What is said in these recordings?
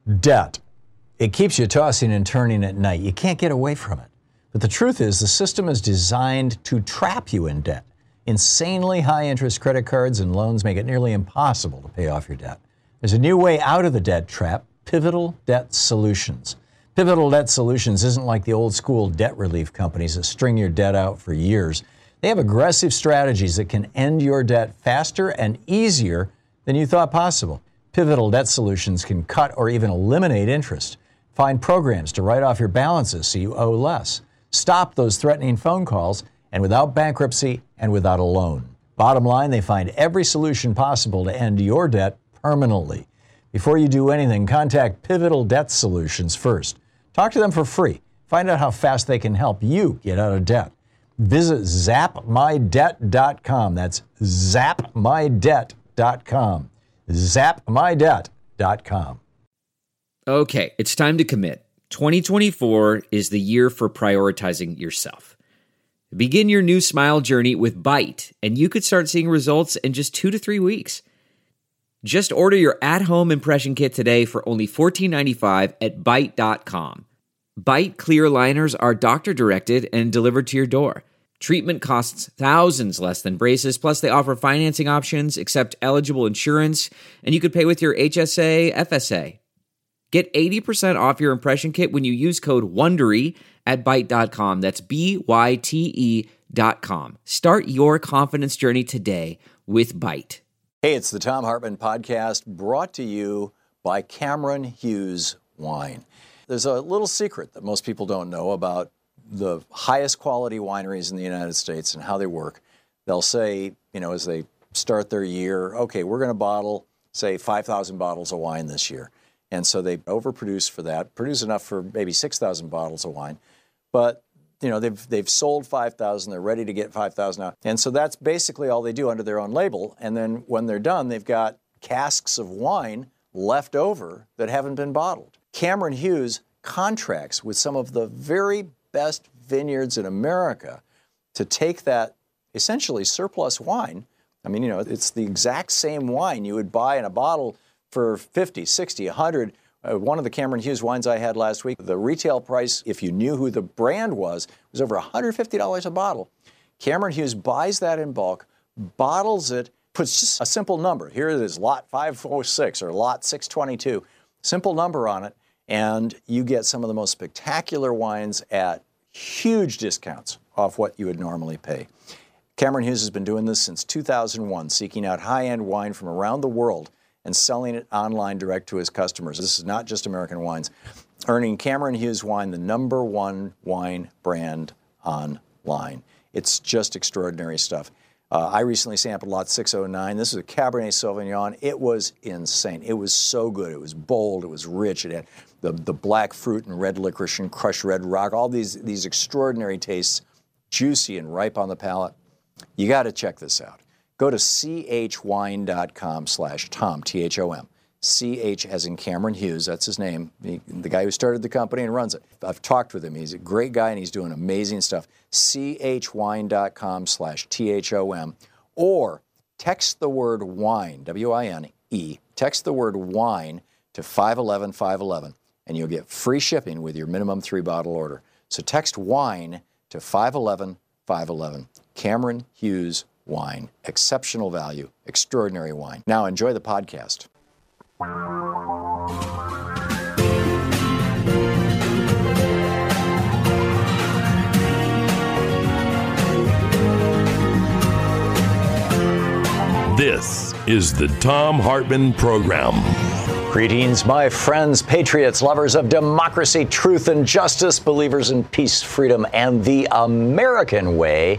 Debt. It keeps you tossing and turning at night. You can't get away from it. But the truth is, the system is designed to trap you in debt. Insanely high interest credit cards and loans make it nearly impossible to pay off your debt. There's a new way out of the debt trap: Pivotal Debt Solutions. Pivotal Debt Solutions isn't like the old school debt relief companies that string your debt out for years. They have aggressive strategies that can end your debt faster and easier than you thought possible. Pivotal Debt Solutions can cut or even eliminate interest. Find programs to write off your balances so you owe less. Stop those threatening phone calls, and without bankruptcy and without a loan. Bottom line, they find every solution possible to end your debt permanently. Before you do anything, contact Pivotal Debt Solutions first. Talk to them for free. Find out how fast they can help you get out of debt. Visit zapmydebt.com. That's zapmydebt.com. zapmydebt.com. Okay, it's time to commit. 2024 is the year for prioritizing yourself. Begin your new smile journey with Byte, and you could start seeing results in just 2 to 3 weeks. Just order your at-home impression kit today for only $14.95 at Byte.com. Byte clear liners are doctor-directed and delivered to your door. Treatment costs thousands less than braces, plus they offer financing options, accept eligible insurance, and you could pay with your HSA, FSA. Get 80% off your impression kit when you use code WONDERY at Byte.com. That's BYTE.com. Start your confidence journey today with Byte. Hey, it's the Thom Hartmann Podcast, brought to you by Cameron Hughes Wine. There's a little secret that most people don't know about the highest quality wineries in the United States and how they work. They'll say, as they start their year, okay, we're going to bottle, say, 5,000 bottles of wine this year. And so they overproduce for that, produce enough for maybe 6,000 bottles of wine. But, they've sold 5,000, they're ready to get 5,000 out. And so that's basically all they do under their own label. And then when they're done, they've got casks of wine left over that haven't been bottled. Cameron Hughes contracts with some of the very best vineyards in America to take that essentially surplus wine. I mean, it's the exact same wine you would buy in a bottle for 50, 60, 100. One of the Cameron Hughes wines I had last week, the retail price, if you knew who the brand was over $150 a bottle. Cameron Hughes buys that in bulk, bottles it, puts just a simple number. Here it is, lot 506 or lot 622. Simple number on it, and you get some of the most spectacular wines at huge discounts off what you would normally pay. Cameron Hughes has been doing this since 2001, seeking out high-end wine from around the world and selling it online direct to his customers. This is not just American wines. Earning Cameron Hughes Wine the #1 wine brand online. It's just extraordinary stuff. I recently sampled lot 609. This is a Cabernet Sauvignon. It was insane. It was so good. It was bold. It was rich. It had the black fruit and red licorice and crushed red rock. All these extraordinary tastes, juicy and ripe on the palate. You got to check this out. Go to chwine.com/Tom, Thom. CH as in Cameron Hughes, that's his name, the guy who started the company and runs it. I've talked with him. He's a great guy and he's doing amazing stuff. chwine.com/Thom, or text the word wine, W-I-N-E, text the word wine to 511-511 and you'll get free shipping with your minimum 3-bottle order. So text wine to 511-511. Cameron Hughes Wine. Exceptional value. Extraordinary wine. Now enjoy the podcast. This is the Thom Hartmann Program. Greetings, my friends, patriots, lovers of democracy, truth, and justice, believers in peace, freedom, and the American way.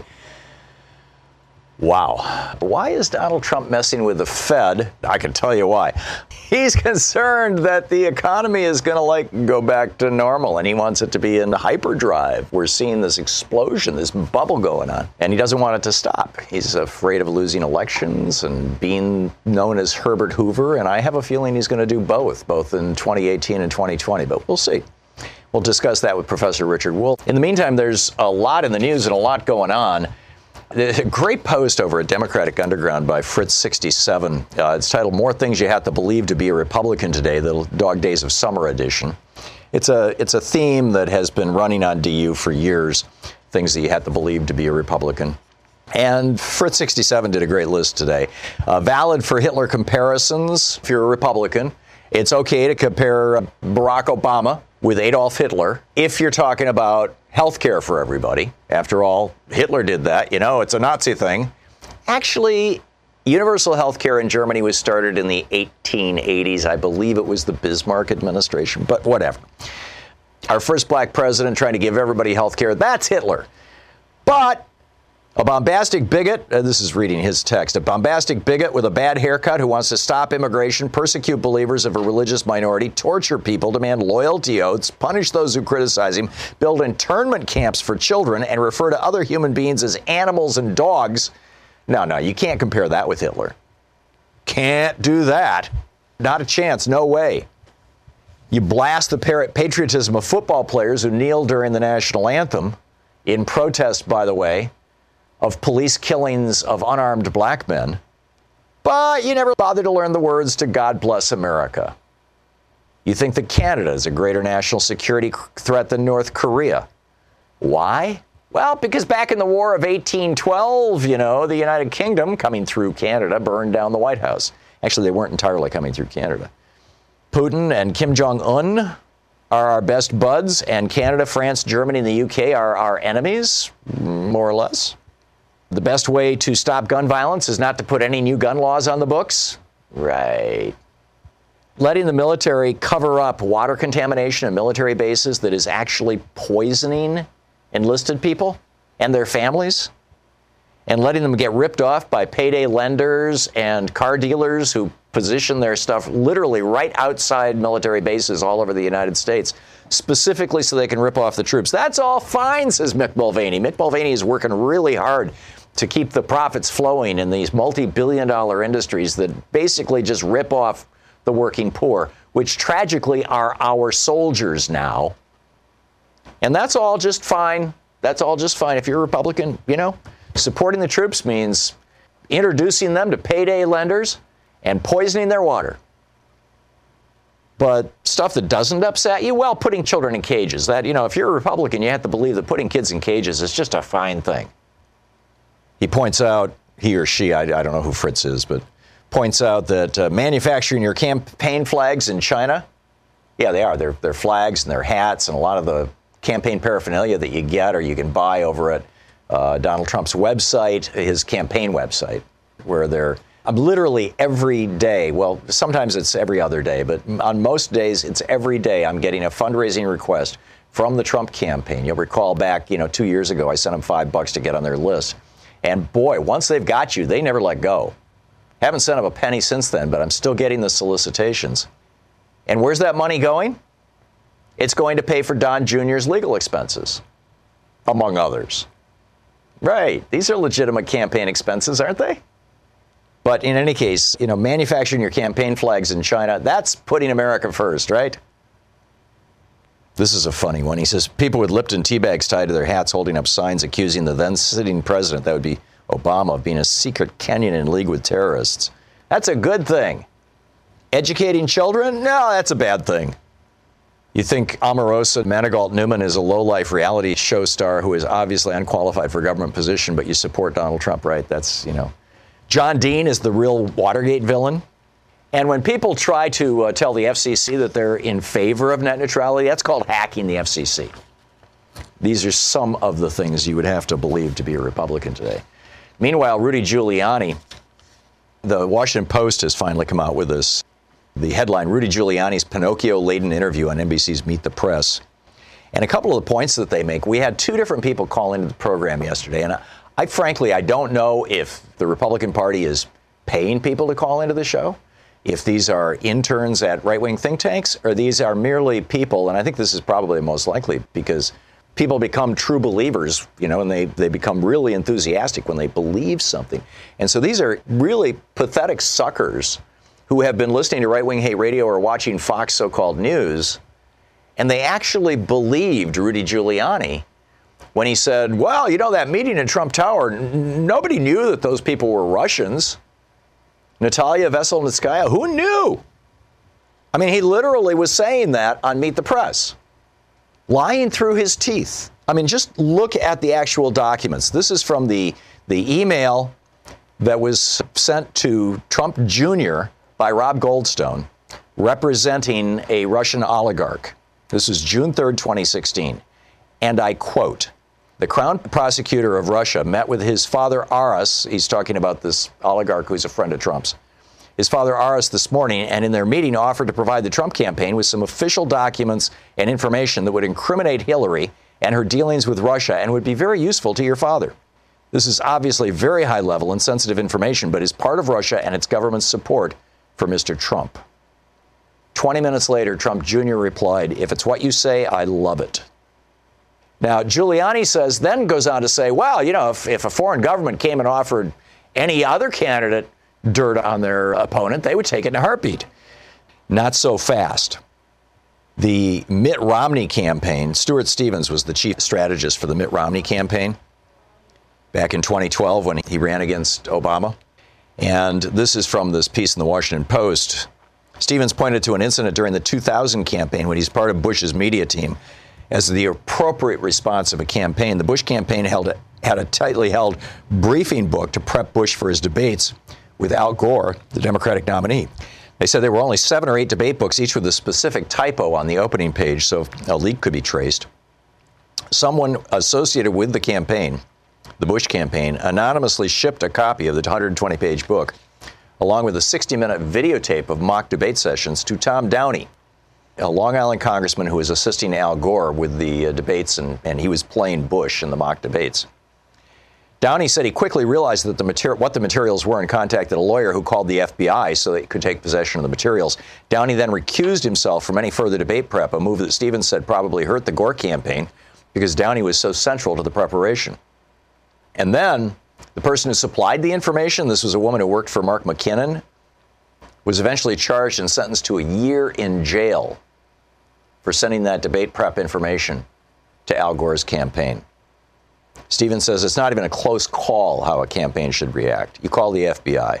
Wow. Why is Donald Trump messing with the Fed? I can tell you why. He's concerned that the economy is going to go back to normal, and he wants it to be in hyperdrive. We're seeing this explosion, this bubble going on, and he doesn't want it to stop. He's afraid of losing elections and being known as Herbert Hoover, and I have a feeling he's going to do both in 2018 and 2020, but we'll see. We'll discuss that with Professor Richard Wolff. In the meantime, there's a lot in the news and a lot going on. A great post over at Democratic Underground by Fritz67. It's titled "More Things You Have to Believe to Be a Republican Today," the Dog Days of Summer edition. It's a theme that has been running on DU for years, things that you have to believe to be a Republican. And Fritz67 did a great list today. Valid for Hitler comparisons. If you're a Republican, it's okay to compare Barack Obama with Adolf Hitler if you're talking about health care for everybody. After all, Hitler did that. You know, it's a Nazi thing. Actually, universal health care in Germany was started in the 1880s. I believe it was the Bismarck administration, but whatever. Our first black president trying to give everybody health care, that's Hitler. But a bombastic bigot, this is reading his text, a bombastic bigot with a bad haircut who wants to stop immigration, persecute believers of a religious minority, torture people, demand loyalty oaths, punish those who criticize him, build internment camps for children, and refer to other human beings as animals and dogs. No, you can't compare that with Hitler. Can't do that. Not a chance. No way. You blast the patriotism of football players who kneel during the national anthem, in protest, by the way, of police killings of unarmed black men, but you never bother to learn the words to God Bless America. You think that Canada is a greater national security threat than North Korea. Why? Well, because back in the War of 1812, the United Kingdom, coming through Canada, burned down the White House. Actually, they weren't entirely coming through Canada. Putin and Kim Jong-un are our best buds, and Canada, France, Germany, and the UK are our enemies, more or less. The best way to stop gun violence is not to put any new gun laws on the books. Right. Letting the military cover up water contamination at military bases that is actually poisoning enlisted people and their families, and letting them get ripped off by payday lenders and car dealers who position their stuff literally right outside military bases all over the United States, specifically so they can rip off the troops. That's all fine, says Mick Mulvaney. Mick Mulvaney is working really hard to keep the profits flowing in these multi-billion-dollar industries that basically just rip off the working poor, which tragically are our soldiers now. And that's all just fine. That's all just fine. If you're a Republican, supporting the troops means introducing them to payday lenders and poisoning their water. But stuff that doesn't upset you, well, putting children in cages. That, if you're a Republican, you have to believe that putting kids in cages is just a fine thing. He points out, he or she, I don't know who Fritz is, but points out that manufacturing your campaign flags in China, yeah, they are. They're flags and they're hats and a lot of the campaign paraphernalia that you get or you can buy over at Donald Trump's website, his campaign website, where they're literally every day, well, sometimes it's every other day, but on most days, it's every day I'm getting a fundraising request from the Trump campaign. You'll recall back, 2 years ago, I sent them $5 to get on their list. And boy, once they've got you, they never let go. Haven't sent them a penny since then, but I'm still getting the solicitations. And where's that money going? It's going to pay for Don Jr.'s legal expenses, among others. Right. These are legitimate campaign expenses, aren't they? But in any case, manufacturing your campaign flags in China, that's putting America first, right? This is a funny one. He says, people with Lipton tea bags tied to their hats holding up signs accusing the then sitting president, that would be Obama, of being a secret Kenyan in league with terrorists. That's a good thing. Educating children? No, that's a bad thing. You think Omarosa Manigault Newman is a low-life reality show star who is obviously unqualified for a government position, but you support Donald Trump, right? That's, John Dean is the real Watergate villain. And when people try to tell the FCC that they're in favor of net neutrality, that's called hacking the FCC. These are some of the things you would have to believe to be a Republican today. Meanwhile, Rudy Giuliani, the Washington Post has finally come out with this. The headline, Rudy Giuliani's Pinocchio-laden interview on NBC's Meet the Press. And a couple of the points that they make, we had two different people call into the program yesterday. And I frankly don't know if the Republican Party is paying people to call into the show, if these are interns at right-wing think tanks, or these are merely people, and I think this is probably most likely, because people become true believers, and they become really enthusiastic when they believe something. And so these are really pathetic suckers who have been listening to right-wing hate radio or watching Fox so-called news, and they actually believed Rudy Giuliani when he said, well, that meeting in Trump Tower, nobody knew that those people were Russians. Natalia Veselnitskaya, who knew? I mean, he literally was saying that on Meet the Press, lying through his teeth. I mean, just look at the actual documents. This is from the email that was sent to Trump Jr. by Rob Goldstone, representing a Russian oligarch. This is June 3rd, 2016. And I quote, the Crown Prosecutor of Russia met with his father, Aras. He's talking about this oligarch who's a friend of Trump's. His father, Aras, this morning, and in their meeting offered to provide the Trump campaign with some official documents and information that would incriminate Hillary and her dealings with Russia and would be very useful to your father. This is obviously very high level and sensitive information, but is part of Russia and its government's support for Mr. Trump. 20 minutes later, Trump Jr. replied, if it's what you say, I love it. Now, Giuliani then goes on to say, well, if a foreign government came and offered any other candidate dirt on their opponent, they would take it in a heartbeat. Not so fast. The Mitt Romney campaign, Stuart Stevens was the chief strategist for the Mitt Romney campaign back in 2012 when he ran against Obama. And this is from this piece in the Washington Post. Stevens pointed to an incident during the 2000 campaign when he's part of Bush's media team as the appropriate response of a campaign. The Bush campaign had a tightly held briefing book to prep Bush for his debates with Al Gore, the Democratic nominee. They said there were only 7 or 8 debate books, each with a specific typo on the opening page, so a leak could be traced. Someone associated with the campaign, the Bush campaign, anonymously shipped a copy of the 120-page book, along with a 60-minute videotape of mock debate sessions to Tom Downey, a Long Island congressman who was assisting Al Gore with the debates, and he was playing Bush in the mock debates. Downey said he quickly realized that what the materials were and contacted a lawyer who called the FBI so they could take possession of the materials. Downey then recused himself from any further debate prep, a move that Stevens said probably hurt the Gore campaign because Downey was so central to the preparation. And then the person who supplied the information, this was a woman who worked for Mark McKinnon, was eventually charged and sentenced to a year in jail for sending that debate prep information to Al Gore's campaign. Stevens says it's not even a close call how a campaign should react. You call the FBI.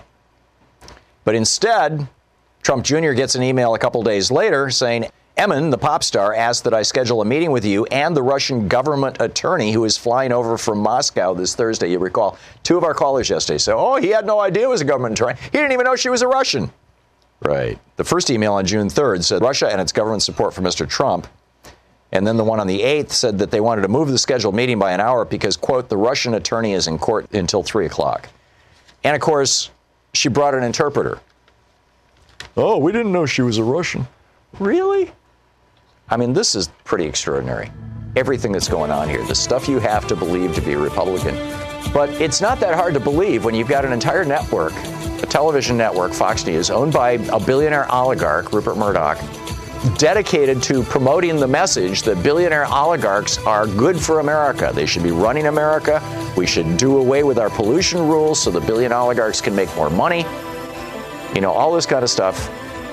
But instead, Trump Jr. gets an email a couple days later saying, Emin, the pop star, asked that I schedule a meeting with you and the Russian government attorney who is flying over from Moscow this Thursday. You recall 2 of our callers yesterday said, he had no idea it was a government attorney. He didn't even know she was a Russian. Right. The first email on June 3rd said Russia and its government support for Mr. Trump. And then the one on the 8th said that they wanted to move the scheduled meeting by an hour because, quote, the Russian attorney is in court until 3 o'clock. And, of course, she brought an interpreter. Oh, we didn't know she was a Russian. Really? I mean, this is pretty extraordinary. Everything that's going on here, the stuff you have to believe to be a Republican. But it's not that hard to believe when you've got an entire network, a television network, Fox News, owned by a billionaire oligarch, Rupert Murdoch, dedicated to promoting the message that billionaire oligarchs are good for America. They should be running America. We should do away with our pollution rules so the billion oligarchs can make more money. All this kind of stuff.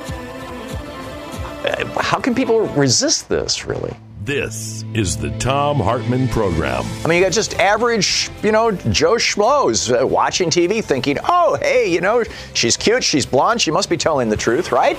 How can people resist this, really? This is the Thom Hartmann Program. I mean, you got just average, Joe Schmoes watching TV thinking, oh, hey, she's cute, she's blonde, she must be telling the truth, right?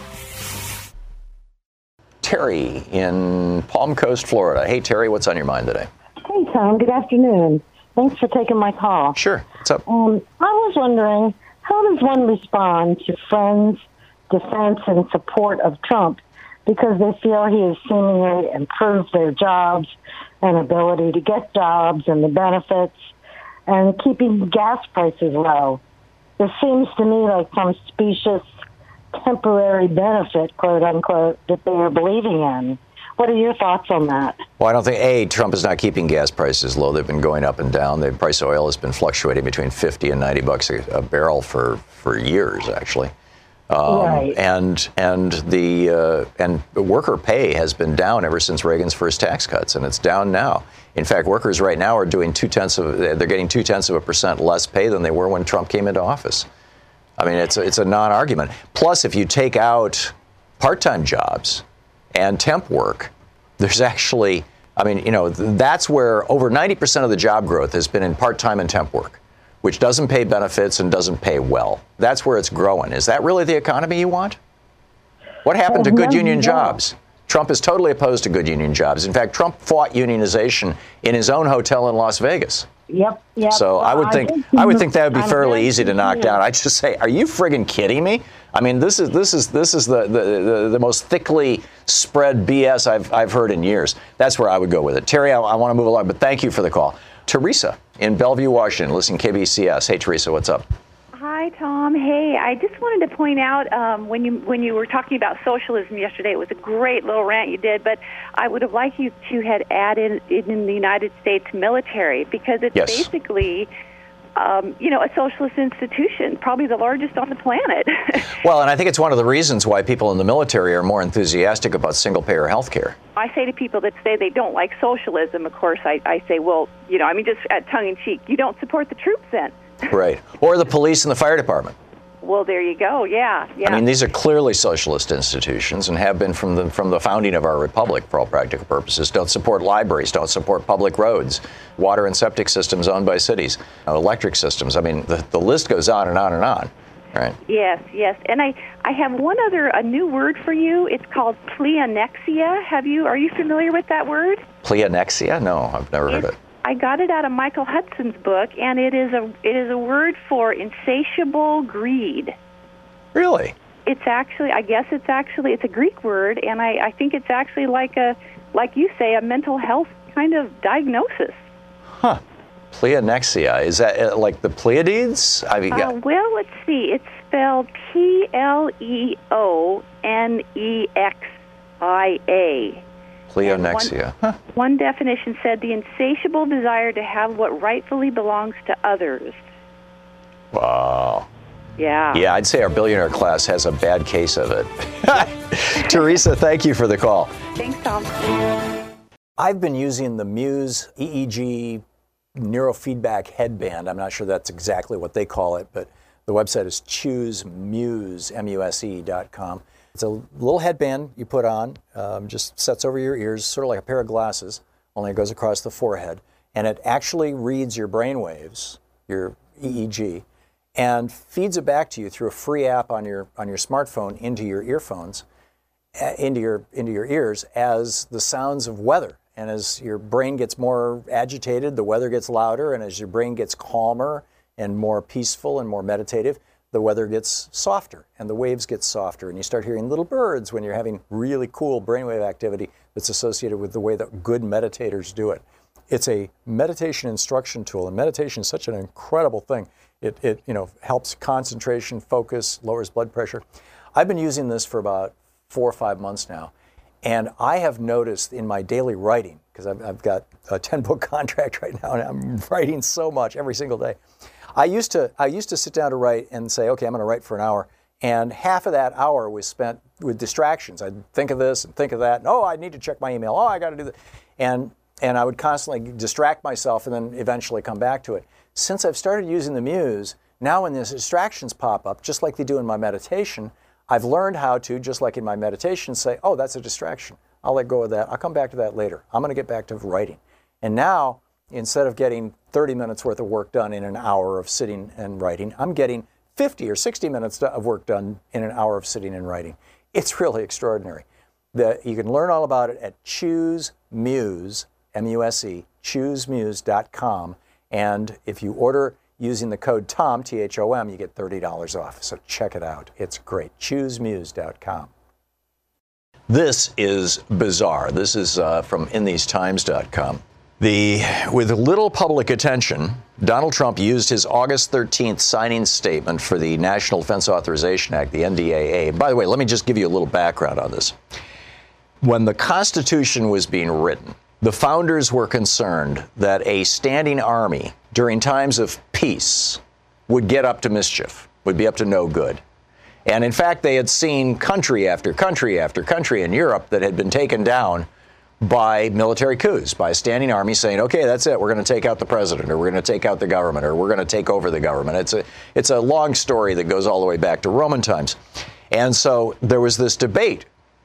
Terry in Palm Coast, Florida. Hey, Terry, what's on your mind today? Hey, Tom. Good afternoon. Thanks for taking my call. Sure. What's up? I was wondering, how does one respond to friends' defense and support of Trump because they feel he has seemingly improved their jobs and ability to get jobs and the benefits and keeping gas prices low? This seems to me like some specious temporary benefit, quote unquote, that they are believing in. What are your thoughts on that? Well, I don't think, Trump is not keeping gas prices low. They've been going up and down. The price of oil has been fluctuating between $50 and $90 a barrel for years, actually. Right. And the worker pay has been down ever since Reagan's first tax cuts, and it's down now. In fact, workers right now are doing they're getting 0.2% less pay than they were when Trump came into office. I mean, it's a non-argument. Plus, if you take out part-time jobs and temp work, there's actually I mean, that's where over 90% of the job growth has been in part-time and temp work, which doesn't pay benefits and doesn't pay well. That's where it's growing. Is that really the economy you want? What happened to good union jobs? Trump is totally opposed to good union jobs. In fact, Trump fought unionization in his own hotel in Las Vegas. Yep. So I would think that would be fairly easy to knock down. I'd just say, are you friggin' kidding me? I mean, this is the most thickly spread BS I've heard in years. That's where I would go with it. Terry, I want to move along, but thank you for the call. Teresa in Bellevue, Washington, listening to KBCS. Hey, Teresa, what's up? Hi, Tom. Hey, I just wanted to point out when you were talking about socialism yesterday, it was a great little rant you did, but I would have liked you to had added in the United States military, because it's basically a socialist institution, probably the largest on the planet. Well, and I think it's one of the reasons why people in the military are more enthusiastic about single-payer health care. I say to people that say they don't like socialism, of course, I say, well, just at tongue-in-cheek, you don't support the troops then. Right. Or the police and the fire department. Well, there you go. Yeah. I mean, these are clearly socialist institutions and have been from the founding of our republic for all practical purposes. Don't support libraries, don't support public roads, water and septic systems owned by cities, electric systems. I mean, the list goes on and on and on. Right. Yes. And I have a new word for you. It's called pleonexia. Are you familiar with that word? Pleonexia? No, I've never heard it. I got it out of Michael Hudson's book, and it is a word for insatiable greed. Really? It's a Greek word, and I think it's actually like you say, a mental health kind of diagnosis. Huh. Pleonexia. Is that like the Pleiades? Well, let's see. It's spelled Pleonexia. Pleonexia. One definition said the insatiable desire to have what rightfully belongs to others. Wow. Yeah. Yeah, I'd say our billionaire class has a bad case of it. Teresa, thank you for the call. Thanks, Tom. I've been using the Muse EEG neurofeedback headband. I'm not sure that's exactly what they call it, but the website is choosemuse.com. It's a little headband you put on, just sets over your ears, sort of like a pair of glasses, only it goes across the forehead. And it actually reads your brain waves, your EEG, and feeds it back to you through a free app on your smartphone into your earphones, into your ears as the sounds of weather. And as your brain gets more agitated, the weather gets louder, and as your brain gets calmer and more peaceful and more meditative, the weather gets softer and the waves get softer, and you start hearing little birds when you're having really cool brainwave activity that's associated with the way that good meditators do it. It's a meditation instruction tool, and meditation is such an incredible thing. It helps concentration, focus, lowers blood pressure. I've been using this for about 4 or 5 months now, and I have noticed in my daily writing, because I've got a 10-book contract right now, and I'm writing so much every single day. I used to sit down to write and say, okay, I'm going to write for an hour, and half of that hour was spent with distractions. I'd think of this and think of that. And, I need to check my email. I got to do that. And I would constantly distract myself and then eventually come back to it. Since I've started using the Muse, now when these distractions pop up, just like they do in my meditation, I've learned how to, just like in my meditation, say, that's a distraction. I'll let go of that. I'll come back to that later. I'm going to get back to writing. And now, instead of getting 30 minutes worth of work done in an hour of sitting and writing, I'm getting 50 or 60 minutes of work done in an hour of sitting and writing. It's really extraordinary. You can learn all about it at choosemuse, M-U-S-E, choosemuse.com. And if you order using the code TOM, T-H-O-M, you get $30 off. So check it out. It's great. choosemuse.com. This is bizarre. This is from InTheseTimes.com. With little public attention, Donald Trump used his August 13th signing statement for the National Defense Authorization Act, the NDAA. By the way, let me just give you a little background on this. When the Constitution was being written, the founders were concerned that a standing army during times of peace would get up to mischief, would be up to no good. And in fact, they had seen country after country after country in Europe that had been taken down by military coups, by a standing army saying, okay, that's it, we're going to take out the president, or we're going to take out the government, or we're going to take over the government. It's a long story that goes all the way back to Roman times. And so there was this debate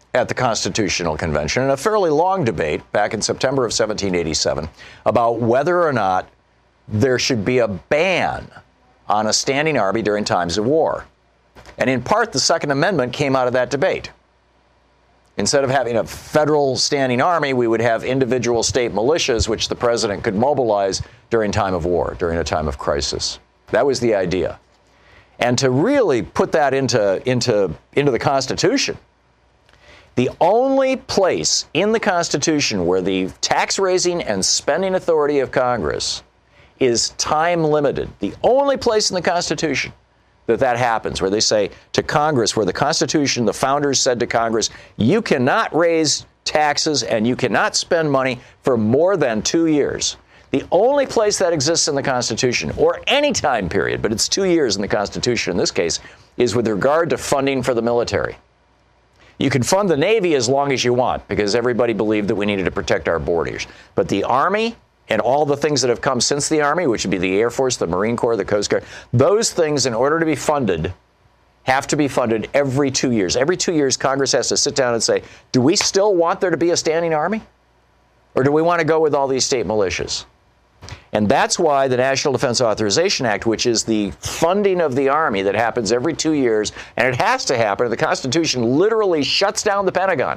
at the Constitutional Convention, in a fairly long debate back in September of 1787, about whether or not there should be a ban on a standing army during times of war. And in part, the Second Amendment came out of that debate. Instead of having a federal standing army, we would have individual state militias, which the president could mobilize during time of war, during a time of crisis. That was the idea. And to really put that into the Constitution, the only place in the Constitution where the tax-raising and spending authority of Congress is time-limited, the only place in the Constitution that happens, where they say to Congress, where the Constitution, the founders said to Congress, you cannot raise taxes and you cannot spend money for more than 2 years. The only place that exists in the Constitution, or any time period, but it's 2 years in the Constitution in this case, is with regard to funding for the military. You can fund the Navy as long as you want, because everybody believed that we needed to protect our borders. But the Army and all the things that have come since the Army, which would be the Air Force, the Marine Corps, the Coast Guard, those things, in order to be funded, have to be funded every 2 years. Every 2 years, Congress has to sit down and say, do we still want there to be a standing army? Or do we want to go with all these state militias? And that's why the National Defense Authorization Act, which is the funding of the Army that happens every 2 years, and it has to happen, the Constitution literally shuts down the Pentagon.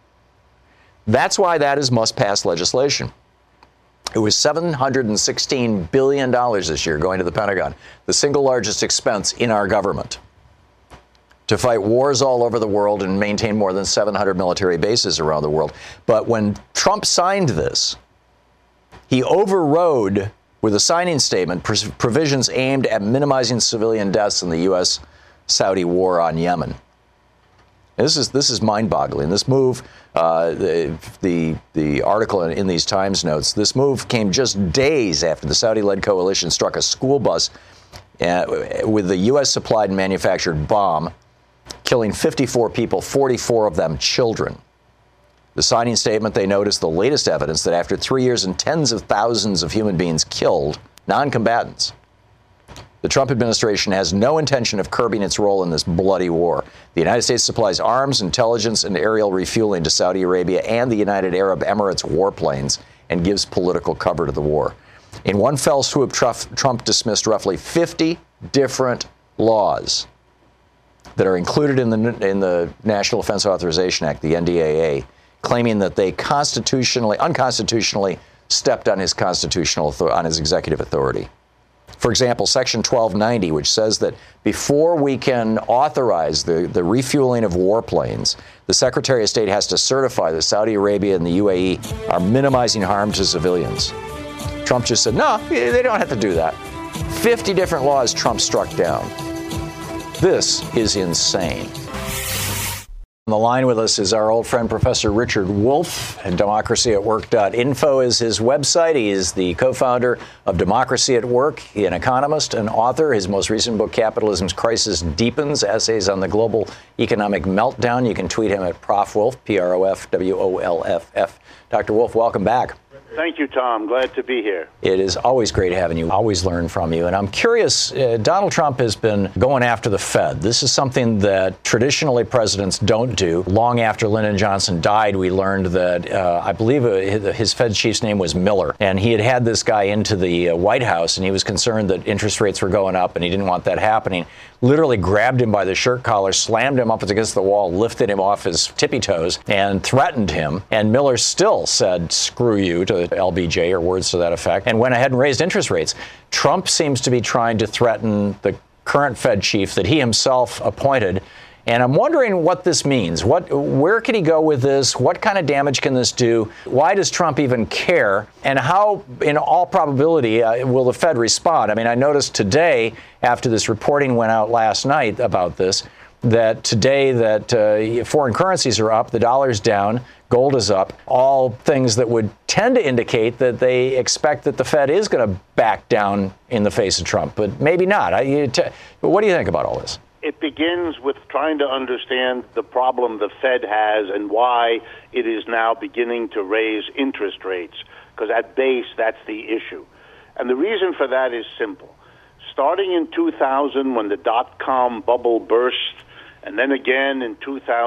That's why that is must-pass legislation. It was $716 billion this year going to the Pentagon, the single largest expense in our government, to fight wars all over the world and maintain more than 700 military bases around the world. But when Trump signed this, he overrode, with a signing statement, provisions aimed at minimizing civilian deaths in the U.S.-Saudi war on Yemen. This is mind-boggling. This move, the article in these Times notes, this move came just days after the Saudi-led coalition struck a school bus with the U.S.-supplied and manufactured bomb, killing 54 people, 44 of them children. The signing statement, they noticed the latest evidence that after 3 years and tens of thousands of human beings killed, non-combatants, the Trump administration has no intention of curbing its role in this bloody war. The United States supplies arms, intelligence, and aerial refueling to Saudi Arabia and the United Arab Emirates warplanes and gives political cover to the war. In one fell swoop, Trump dismissed roughly 50 different laws that are included in the National Defense Authorization Act, the NDAA, claiming that they unconstitutionally stepped on his executive authority. For example, Section 1290, which says that before we can authorize the refueling of warplanes, the Secretary of State has to certify that Saudi Arabia and the UAE are minimizing harm to civilians. Trump just said, no, they don't have to do that. 50 different laws Trump struck down. This is insane. On the line with us is our old friend, Professor Richard Wolff, and democracyatwork.info is his website. He is the co-founder of Democracy at Work, an economist, an author. His most recent book, Capitalism's Crisis Deepens, Essays on the Global Economic Meltdown. You can tweet him at Prof. Wolff, Profwolff. Dr. Wolff, welcome back. Thank you, Tom. Glad to be here. It is always great having you. Always learn from you. And I'm curious, Donald Trump has been going after the Fed. This is something that traditionally presidents don't do. Long after Lyndon Johnson died, we learned that I believe his Fed chief's name was Miller. And he had this guy into the White House, and he was concerned that interest rates were going up, and he didn't want that happening. Literally grabbed him by the shirt collar, slammed him up against the wall, lifted him off his tippy toes, and threatened him. And Miller still said, screw you, to LBJ, or words to that effect, and went ahead and raised interest rates. Trump seems to be trying to threaten the current Fed chief that he himself appointed. And I'm wondering what this means. Where can he go with this? What kind of damage can this do? Why does Trump even care? And how, in all probability, will the Fed respond? I mean, I noticed today, after this reporting went out last night about this, that today that foreign currencies are up, the dollar's down, gold is up, all things that would tend to indicate that they expect that the Fed is going to back down in the face of Trump, but maybe not. What do you think about all this? It begins with trying to understand the problem the Fed has and why it is now beginning to raise interest rates, because at base, that's the issue. And the reason for that is simple. Starting in 2000, when the dot-com bubble burst and then again in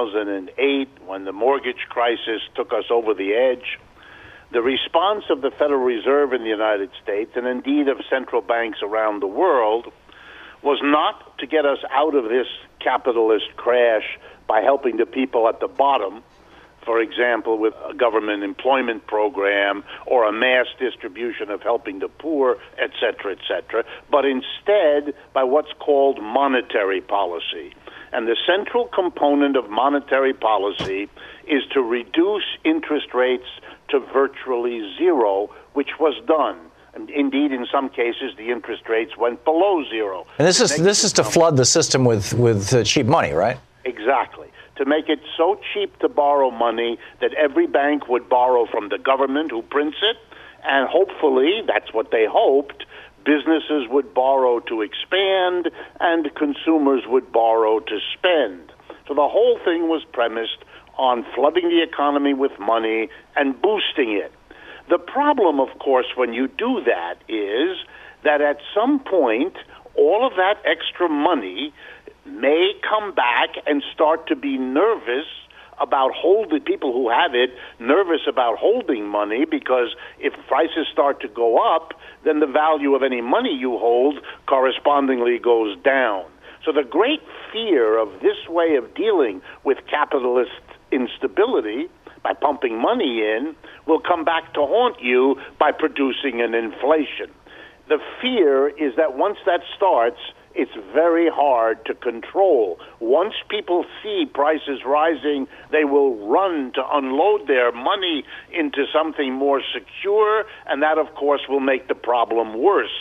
2008 when the mortgage crisis took us over the edge. The response of the Federal Reserve in the United States, and indeed of central banks around the world, was not to get us out of this capitalist crash by helping the people at the bottom, for example, with a government employment program or a mass distribution of helping the poor, et cetera, but instead by what's called monetary policy. And the central component of monetary policy is to reduce interest rates to virtually zero, which was done. And indeed, in some cases, the interest rates went below zero. And this is to flood the system with cheap money, right? Exactly. To make it so cheap to borrow money that every bank would borrow from the government who prints it, and hopefully, that's what they hoped, businesses would borrow to expand and consumers would borrow to spend. So the whole thing was premised on flooding the economy with money and boosting it. The problem, of course, when you do that is that at some point, all of that extra money may come back and start to be nervous about holding, people who have it, nervous about holding money, because if prices start to go up, then the value of any money you hold correspondingly goes down. So the great fear of this way of dealing with capitalist instability, by pumping money in, will come back to haunt you by producing an inflation. The fear is that once that starts, it's very hard to control. Once people see prices rising, they will run to unload their money into something more secure, and that, of course, will make the problem worse.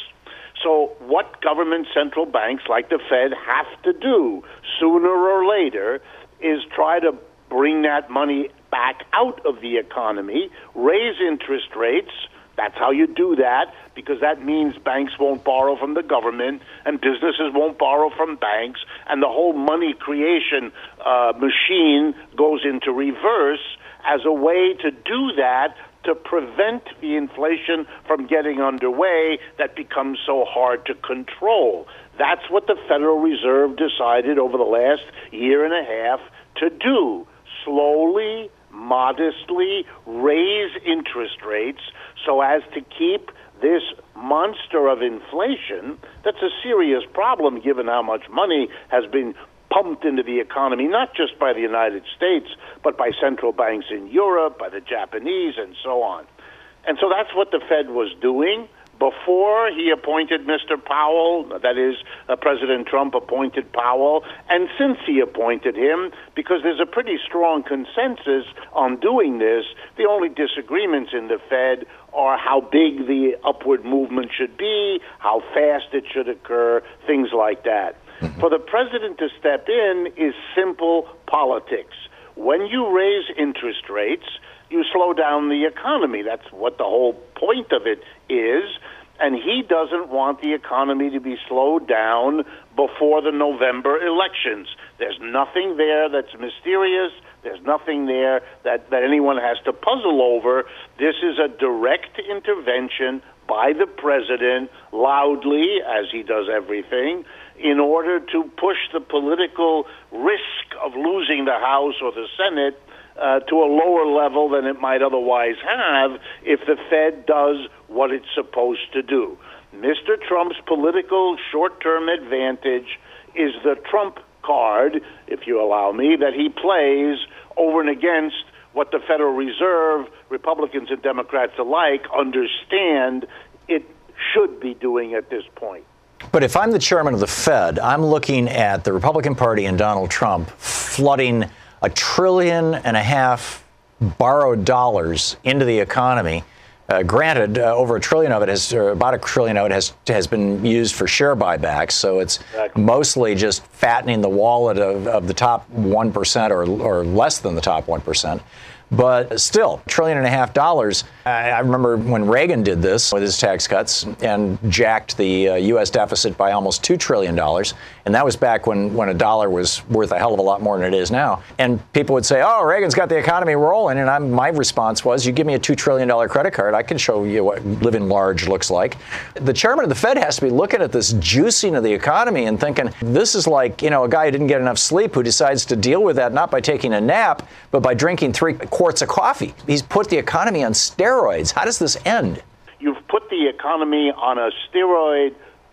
So what government central banks like the Fed have to do sooner or later is try to bring that money back out of the economy, raise interest rates. That's how you do that, because that means banks won't borrow from the government and businesses won't borrow from banks, and the whole money creation machine goes into reverse as a way to do that, to prevent the inflation from getting underway that becomes so hard to control. That's what the Federal Reserve decided over the last year and a half to do. Slowly, modestly raise interest rates so as to keep this monster of inflation, that's a serious problem given how much money has been pumped into the economy, not just by the United States, but by central banks in Europe, by the Japanese, and so on. And so that's what the Fed was doing. Before he appointed Mr. Powell, that is, President Trump appointed Powell, and since he appointed him, because there's a pretty strong consensus on doing this, the only disagreements in the Fed are how big the upward movement should be, how fast it should occur, things like that. For the president to step in is simple politics. When you raise interest rates, you slow down the economy. That's what the whole point of it is. And he doesn't want the economy to be slowed down before the November elections. There's nothing there that's mysterious. There's nothing there that anyone has to puzzle over. This is a direct intervention by the president, loudly, as he does everything, in order to push the political risk of losing the House or the Senate to a lower level than it might otherwise have if the Fed does what it's supposed to do. Mr. Trump's political short-term advantage is the Trump card, if you allow me, that he plays over and against what the Federal Reserve, Republicans and Democrats alike, understand it should be doing at this point. But if I'm the chairman of the Fed, I'm looking at the Republican Party and Donald Trump flooding $1.5 trillion borrowed dollars into the economy. Granted, over $1 trillion of it has, or about $1 trillion of it has been used for share buybacks. So it's mostly just fattening the wallet of the top 1% or less than the top 1%. But still, $1.5 trillion. I remember when Reagan did this with his tax cuts and jacked the U.S. deficit by almost $2 trillion. And that was back when a dollar was worth a hell of a lot more than it is now. And people would say, oh, Reagan's got the economy rolling. And my response was, you give me a $2 trillion credit card, I can show you what living large looks like. The chairman of the Fed has to be looking at this juicing of the economy and thinking, this is like, a guy who didn't get enough sleep who decides to deal with that not by taking a nap, but by drinking 3 quarts of coffee. He's put the economy on steroids. How does this end? You've put the economy on a steroid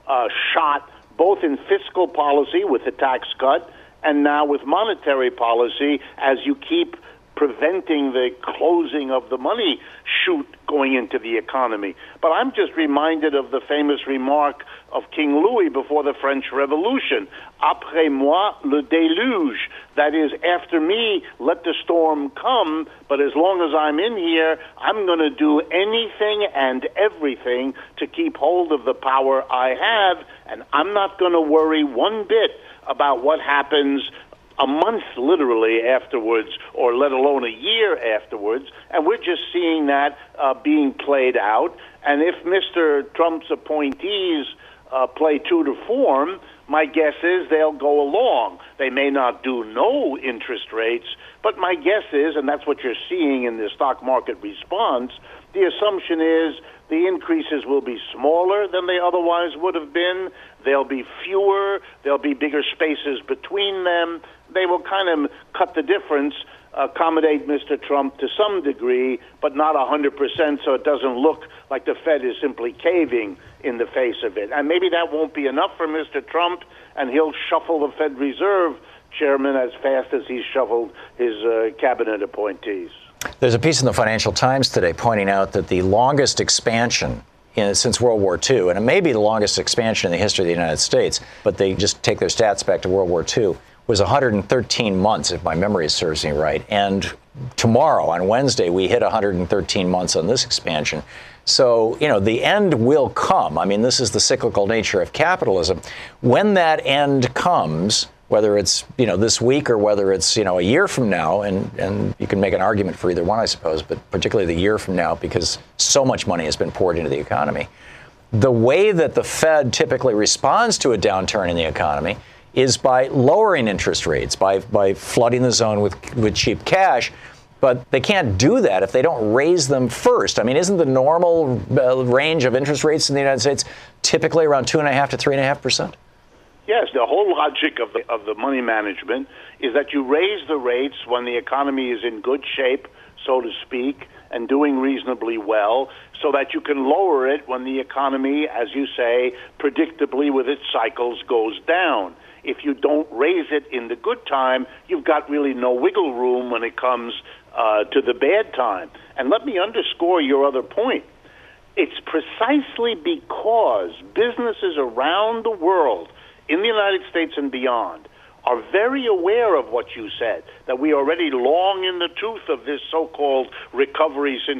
shot, both in fiscal policy with the tax cut and now with monetary policy, as you keep preventing the closing of the money chute going into the economy. But I'm just reminded of the famous remark of King Louis before the French Revolution, après moi le déluge. That is, after me, let the storm come, but as long as I'm in here, I'm going to do anything and everything to keep hold of the power I have, and I'm not going to worry one bit about what happens a month literally afterwards, or let alone a year afterwards, and we're just seeing that being played out. And if Mr. Trump's appointees play true to form, my guess is they'll go along. They may not do no interest rates, but my guess is, and that's what you're seeing in the stock market response, the assumption is the increases will be smaller than they otherwise would have been. There'll be fewer. There'll be bigger spaces between them. They will kind of cut the difference, accommodate Mr. Trump to some degree, but not 100%, so it doesn't look like the Fed is simply caving in the face of it. And maybe that won't be enough for Mr. Trump, and he'll shuffle the Fed Reserve chairman as fast as he's shuffled his cabinet appointees. There's a piece in the Financial Times today pointing out that the longest expansion since World War II, and it may be the longest expansion in the history of the United States, but they just take their stats back to World War II, was 113 months, if my memory serves me right. And tomorrow, on Wednesday, we hit 113 months on this expansion. So, the end will come. I mean, this is the cyclical nature of capitalism. When that end comes, whether it's, this week or whether it's, a year from now, and you can make an argument for either one, I suppose, but particularly the year from now, because so much money has been poured into the economy. The way that the Fed typically responds to a downturn in the economy is by lowering interest rates, by flooding the zone with cheap cash. But they can't do that if they don't raise them first. I mean, isn't the normal range of interest rates in the United States typically around 2.5% to 3.5%? Yes, the whole logic of the money management is that you raise the rates when the economy is in good shape, so to speak, and doing reasonably well, so that you can lower it when the economy, as you say, predictably with its cycles goes down. If you don't raise it in the good time, you've got really no wiggle room when it comes to the bad time. And let me underscore your other point. It's precisely because businesses around the world, in the United States and beyond, are very aware of what you said, that we are already long in the tooth of this so-called recovery since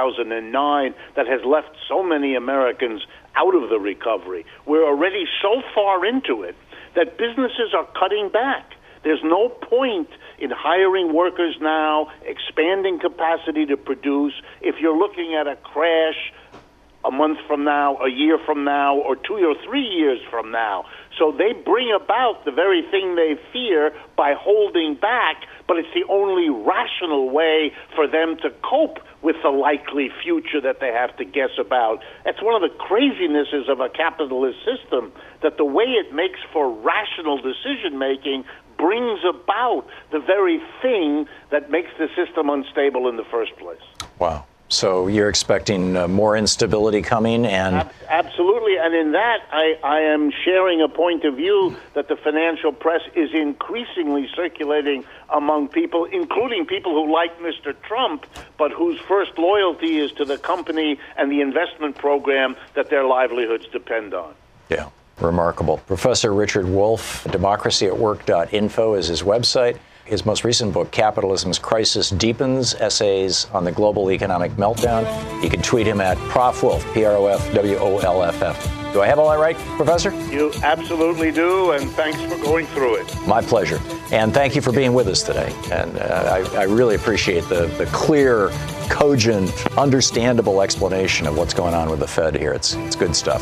2009 that has left so many Americans out of the recovery. We're already so far into it that businesses are cutting back. There's no point in hiring workers now, expanding capacity to produce, if you're looking at a crash a month from now, a year from now, or 2 or 3 years from now. So they bring about the very thing they fear by holding back, but it's the only rational way for them to cope with the likely future that they have to guess about. That's one of the crazinesses of a capitalist system, that the way it makes for rational decision-making brings about the very thing that makes the system unstable in the first place. Wow. So you're expecting more instability coming, and absolutely. And in that, I am sharing a point of view that the financial press is increasingly circulating among people, including people who like Mr. Trump, but whose first loyalty is to the company and the investment program that their livelihoods depend on. Yeah, remarkable. Professor Richard Wolff, democracyatwork.info is his website. His most recent book, Capitalism's Crisis Deepens, Essays on the Global Economic Meltdown. You can tweet him at Prof. Wolff, Profwolff. Do I have all that right, Professor? You absolutely do, and thanks for going through it. My pleasure. And thank you for being with us today. And I really appreciate the clear, cogent, understandable explanation of what's going on with the Fed here. It's good stuff.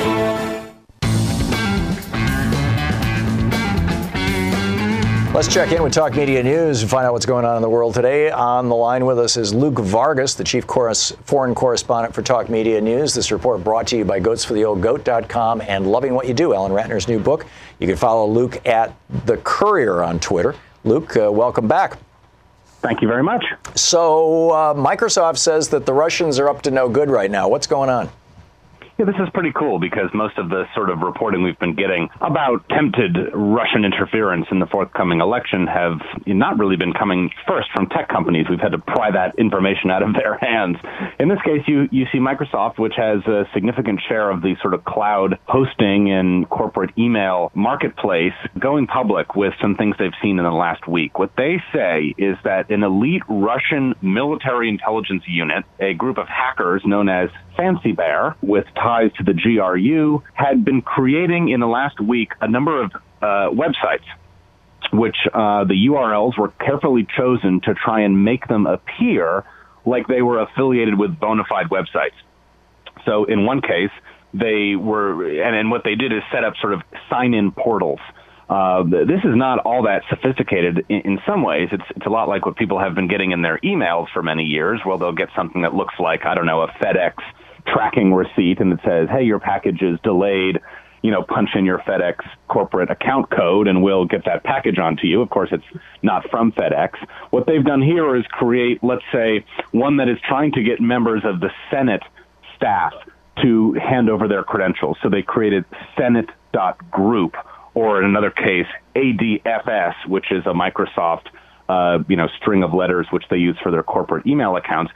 Let's check in with Talk Media News and find out what's going on in the world today. On the line with us is Luke Vargas, the chief foreign correspondent for Talk Media News. This report brought to you by goatsfortheoldgoat.com and Loving What You Do, Alan Ratner's new book. You can follow Luke at The Courier on Twitter. Luke, welcome back. Thank you very much. So Microsoft says that the Russians are up to no good right now. What's going on? Yeah, this is pretty cool because most of the sort of reporting we've been getting about attempted Russian interference in the forthcoming election have not really been coming first from tech companies. We've had to pry that information out of their hands. In this case, you see Microsoft, which has a significant share of the sort of cloud hosting and corporate email marketplace, going public with some things they've seen in the last week. What they say is that an elite Russian military intelligence unit, a group of hackers known as Fancy Bear, with ties to the GRU, had been creating in the last week a number of websites, which the URLs were carefully chosen to try and make them appear like they were affiliated with bona fide websites. So in one case, they were, and what they did is set up sort of sign-in portals. This is not all that sophisticated in some ways. It's a lot like what people have been getting in their emails for many years. Well, they'll get something that looks like, I don't know, a FedEx tracking receipt, and it says, hey, your package is delayed. Punch in your FedEx corporate account code and we'll get that package onto you. Of course, it's not from FedEx. What they've done here is create, let's say, one that is trying to get members of the Senate staff to hand over their credentials. So they created Senate.group, or in another case, ADFS, which is a Microsoft string of letters which they use for their corporate email accounts,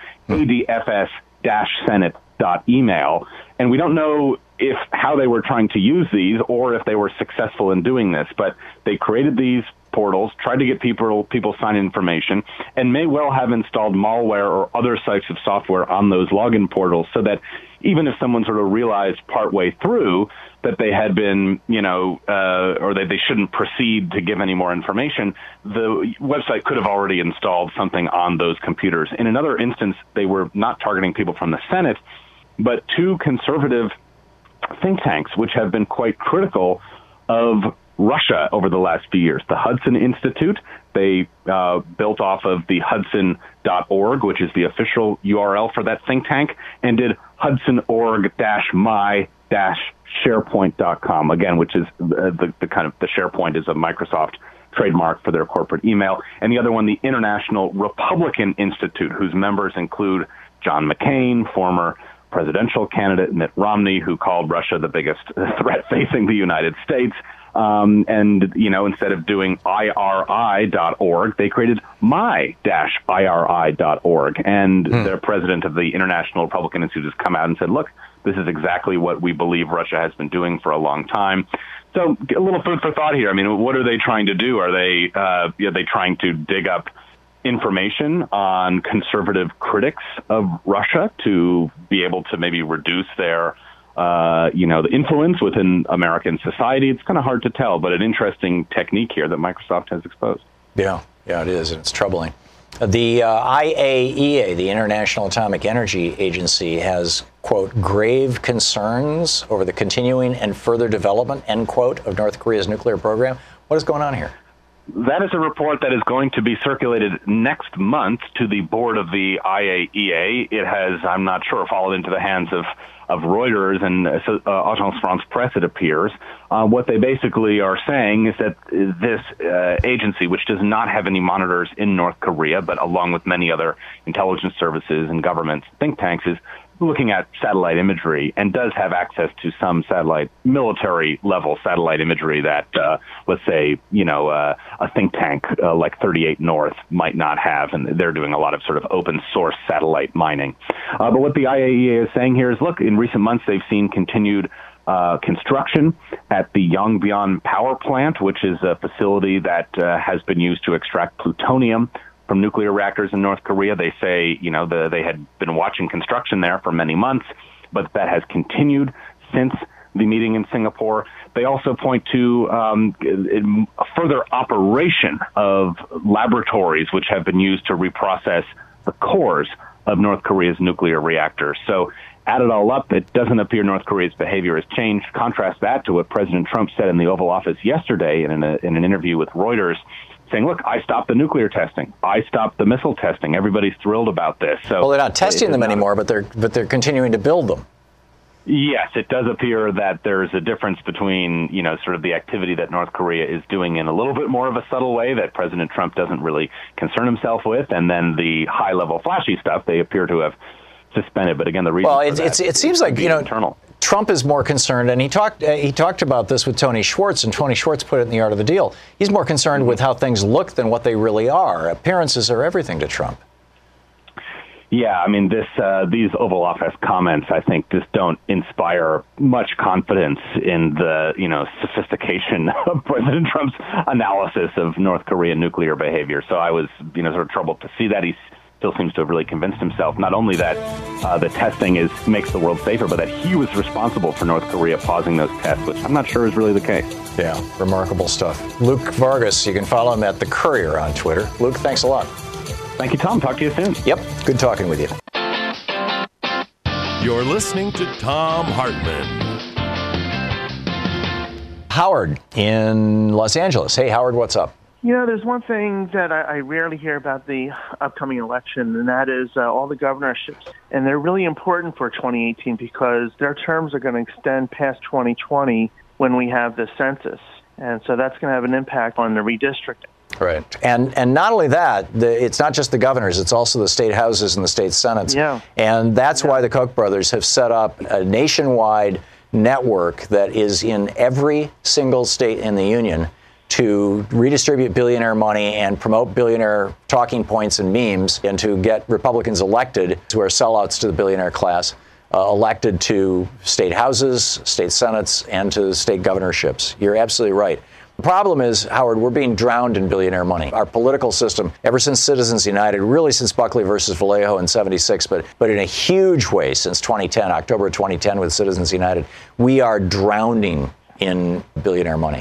ADFS-Senate.email. And we don't know how they were trying to use these or if they were successful in doing this, but they created these portals, tried to get people sign information, and may well have installed malware or other types of software on those login portals so that even if someone sort of realized partway through that they had been, or that they shouldn't proceed to give any more information, the website could have already installed something on those computers. In another instance, they were not targeting people from the Senate, but two conservative think tanks, which have been quite critical of Russia over the last few years. The Hudson Institute, they built off of the Hudson.org, which is the official URL for that think tank, and did HudsonOrg-my-SharePoint.com, again, which is the SharePoint is a Microsoft trademark for their corporate email. And the other one, the International Republican Institute, whose members include John McCain, former presidential candidate Mitt Romney, who called Russia the biggest threat facing the United States. Instead of doing IRI.org, they created my-IRI.org. And their president of the International Republican Institute has come out and said, look, this is exactly what we believe Russia has been doing for a long time. So a little food for thought here. I mean, what are they trying to do? Are they trying to dig up information on conservative critics of Russia to be able to maybe reduce their the influence within American society? It's kind of hard to tell, but an interesting technique here that Microsoft has exposed. Yeah, it is, and it's troubling. The IAEA, the International Atomic Energy Agency, has, quote, grave concerns over the continuing and further development, end quote, of North Korea's nuclear program. What is going on here? That is a report that is going to be circulated next month to the board of the IAEA. It has, I'm not sure, fallen into the hands of Reuters and Agence France Presse, it appears. What they basically are saying is that this agency, which does not have any monitors in North Korea, but along with many other intelligence services and government think tanks, is looking at satellite imagery and does have access to some military level satellite imagery that, let's say, a think tank like 38 North might not have. And they're doing a lot of sort of open source satellite mining. But what the IAEA is saying here is, look, in recent months, they've seen continued construction at the Yongbyon power plant, which is a facility that has been used to extract plutonium from nuclear reactors in North Korea. They say, they had been watching construction there for many months, but that has continued since the meeting in Singapore. They also point to a further operation of laboratories which have been used to reprocess the cores of North Korea's nuclear reactors. So add it all up, it doesn't appear North Korea's behavior has changed. Contrast that to what President Trump said in the Oval Office yesterday in an interview with Reuters, saying, look, I stopped the nuclear testing. I stopped the missile testing. Everybody's thrilled about this. So, well, they're not testing them anymore, but they're continuing to build them. Yes, it does appear that there's a difference between, sort of the activity that North Korea is doing in a little bit more of a subtle way that President Trump doesn't really concern himself with, and then the high-level flashy stuff they appear to have suspended. But again, the reason it seems like, internal. Trump is more concerned, and he talked about this with Tony Schwartz, and Tony Schwartz put it in The Art of the Deal. He's more concerned with how things look than what they really are. Appearances are everything to Trump. Yeah, I mean, these Oval Office comments, I think, just don't inspire much confidence in the, sophistication of President Trump's analysis of North Korean nuclear behavior. So I was, sort of troubled to see that. He still seems to have really convinced himself, not only that the testing makes the world safer, but that he was responsible for North Korea pausing those tests, which I'm not sure is really the case. Yeah, remarkable stuff. Luke Vargas, you can follow him at The Courier on Twitter. Luke, thanks a lot. Thank you, Tom. Talk to you soon. Yep, good talking with you. You're listening to Thom Hartmann. Howard in Los Angeles. Hey, Howard, what's up? There's one thing that I rarely hear about the upcoming election, and that is all the governorships. And they're really important for 2018 because their terms are going to extend past 2020 when we have the census. And so that's going to have an impact on the redistricting. Right. And not only that, it's not just the governors, it's also the state houses and the state senates. Yeah. And that's why the Koch brothers have set up a nationwide network that is in every single state in the union to redistribute billionaire money and promote billionaire talking points and memes, and to get Republicans elected, who are sellouts to the billionaire class, elected to state houses, state senates, and to state governorships. You're absolutely right. The problem is, Howard, we're being drowned in billionaire money. Our political system, ever since Citizens United, really since Buckley versus Vallejo in '76, but in a huge way since 2010, October 2010 with Citizens United, we are drowning in billionaire money.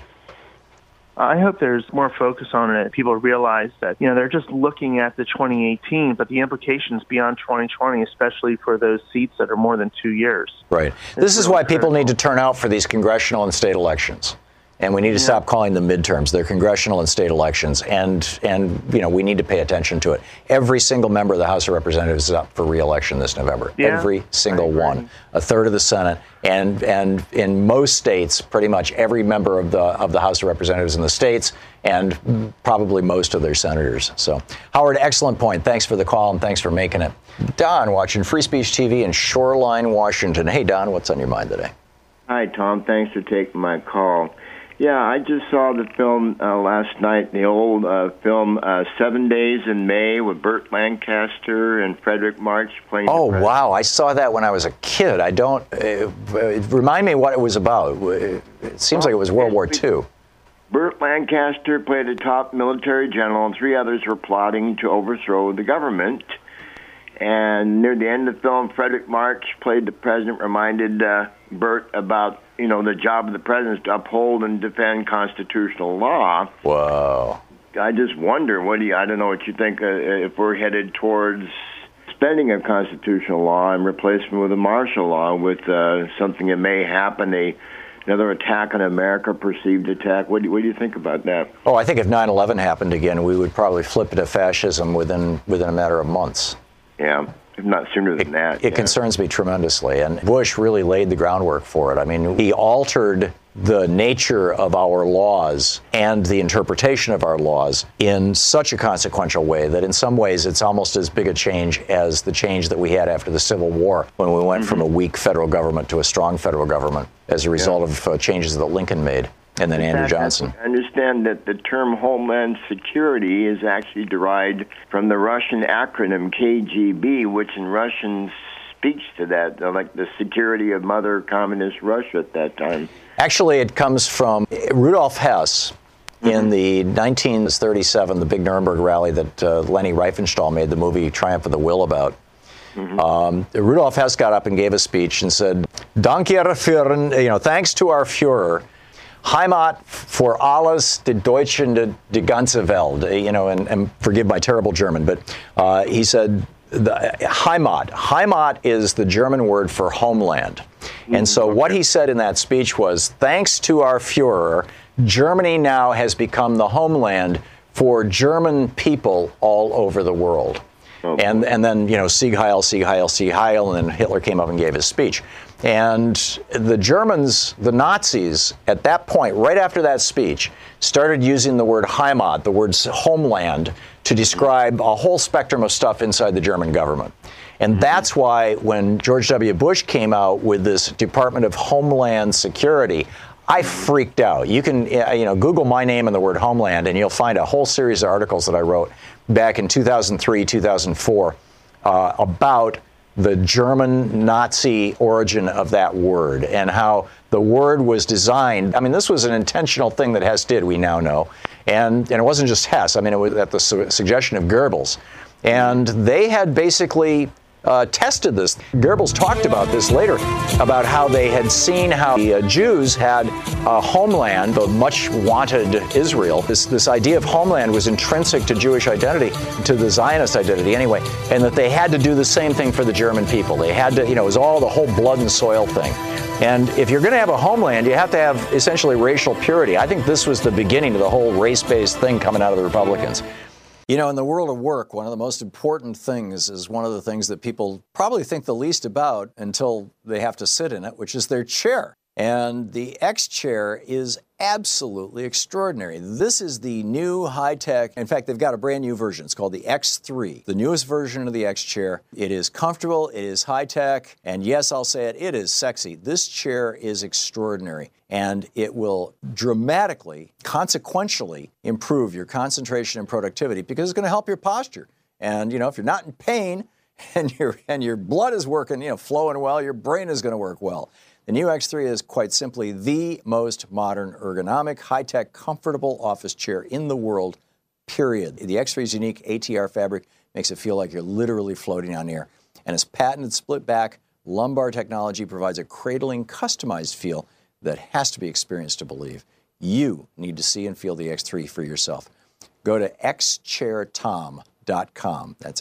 I hope there's more focus on it. People realize that, they're just looking at the 2018, but the implications beyond 2020, especially for those seats that are more than 2 years. Right. This is why people need to turn out for these congressional and state elections. And we need to stop calling them midterms. They're congressional and state elections. And we need to pay attention to it. Every single member of the House of Representatives is up for re-election this November. Yeah, every single one. A third of the Senate. And in most states, pretty much every member of the House of Representatives in the states, and probably most of their senators. So, Howard, excellent point. Thanks for the call, and thanks for making it. Don, watching Free Speech TV in Shoreline, Washington. Hey, Don, what's on your mind today? Hi, Tom. Thanks for taking my call. Yeah, I just saw the film last night, the old film 7 Days in May with Burt Lancaster and Frederick March playing. Oh, wow. I saw that when I was a kid. I don't... remind me what it was about. It seems like it was World War II. Burt Lancaster played a top military general, and three others were plotting to overthrow the government. And near the end of the film, Frederick March played the president, reminded Burt about, the job of the president is to uphold and defend constitutional law. Whoa. I just wonder, I don't know what you think, if we're headed towards suspending of constitutional law and replacement with a martial law with something that may happen, another attack on America, perceived attack. What do you think about that? Oh, I think if 9/11 happened again, we would probably flip into fascism within a matter of months. Yeah, if not sooner than that. It concerns me tremendously, and Bush really laid the groundwork for it. I mean, he altered the nature of our laws and the interpretation of our laws in such a consequential way that in some ways it's almost as big a change as the change that we had after the Civil War, when we went from a weak federal government to a strong federal government as a result of changes that Lincoln made. And then Andrew Johnson. I understand that the term Homeland Security is actually derived from the Russian acronym KGB, which in Russian speaks to that, like the security of Mother Communist Russia at that time. Actually, it comes from Rudolf Hess in the 1937, the big Nuremberg rally that Leni Riefenstahl made the movie Triumph of the Will about. Rudolf Hess got up and gave a speech and said, Danke Führen, thanks to our Führer. Heimat für alles, die Deutschen, die ganze Welt. And forgive my terrible German, but he said, Heimat. Heimat is the German word for homeland. And so what he said in that speech was, thanks to our Führer, Germany now has become the homeland for German people all over the world. And then, Sieg Heil, Sieg Heil, Sieg Heil, and then Hitler came up and gave his speech. And the Germans, the Nazis, at that point, right after that speech, started using the word Heimat, the word homeland, to describe a whole spectrum of stuff inside the German government. And that's why when George W. Bush came out with this Department of Homeland Security, I freaked out. You can, Google my name and the word homeland, and you'll find a whole series of articles that I wrote back in 2003, 2004 about the German Nazi origin of that word and how the word was designed. I mean, this was an intentional thing that Hess did, we now know. And it wasn't just Hess. I mean, it was at the suggestion of Goebbels. And they had basically tested this. Goebbels talked about this later, about how they had seen how the Jews had a homeland, the much wanted Israel. This idea of homeland was intrinsic to Jewish identity, to the Zionist identity anyway, and that they had to do the same thing for the German people. They had to, it was all the whole blood and soil thing. And if you're going to have a homeland, you have to have essentially racial purity. I think this was the beginning of the whole race-based thing coming out of the Republicans. In the world of work, one of the most important things is one of the things that people probably think the least about until they have to sit in it, which is their chair. And the X chair is absolutely extraordinary. This is the new high-tech. In fact, they've got a brand new version. It's called the X3, the newest version of the X chair. It is comfortable, it is high-tech, and yes, I'll say it is sexy. This chair is extraordinary, and it will dramatically, consequentially improve your concentration and productivity because it's going to help your posture. And, if you're not in pain and your blood is working, flowing well, your brain is going to work well. The new X3 is quite simply the most modern, ergonomic, high-tech, comfortable office chair in the world, period. The X3's unique ATR fabric makes it feel like you're literally floating on air. And its patented split-back lumbar technology provides a cradling, customized feel that has to be experienced to believe. You need to see and feel the X3 for yourself. Go to xchairtom.com. That's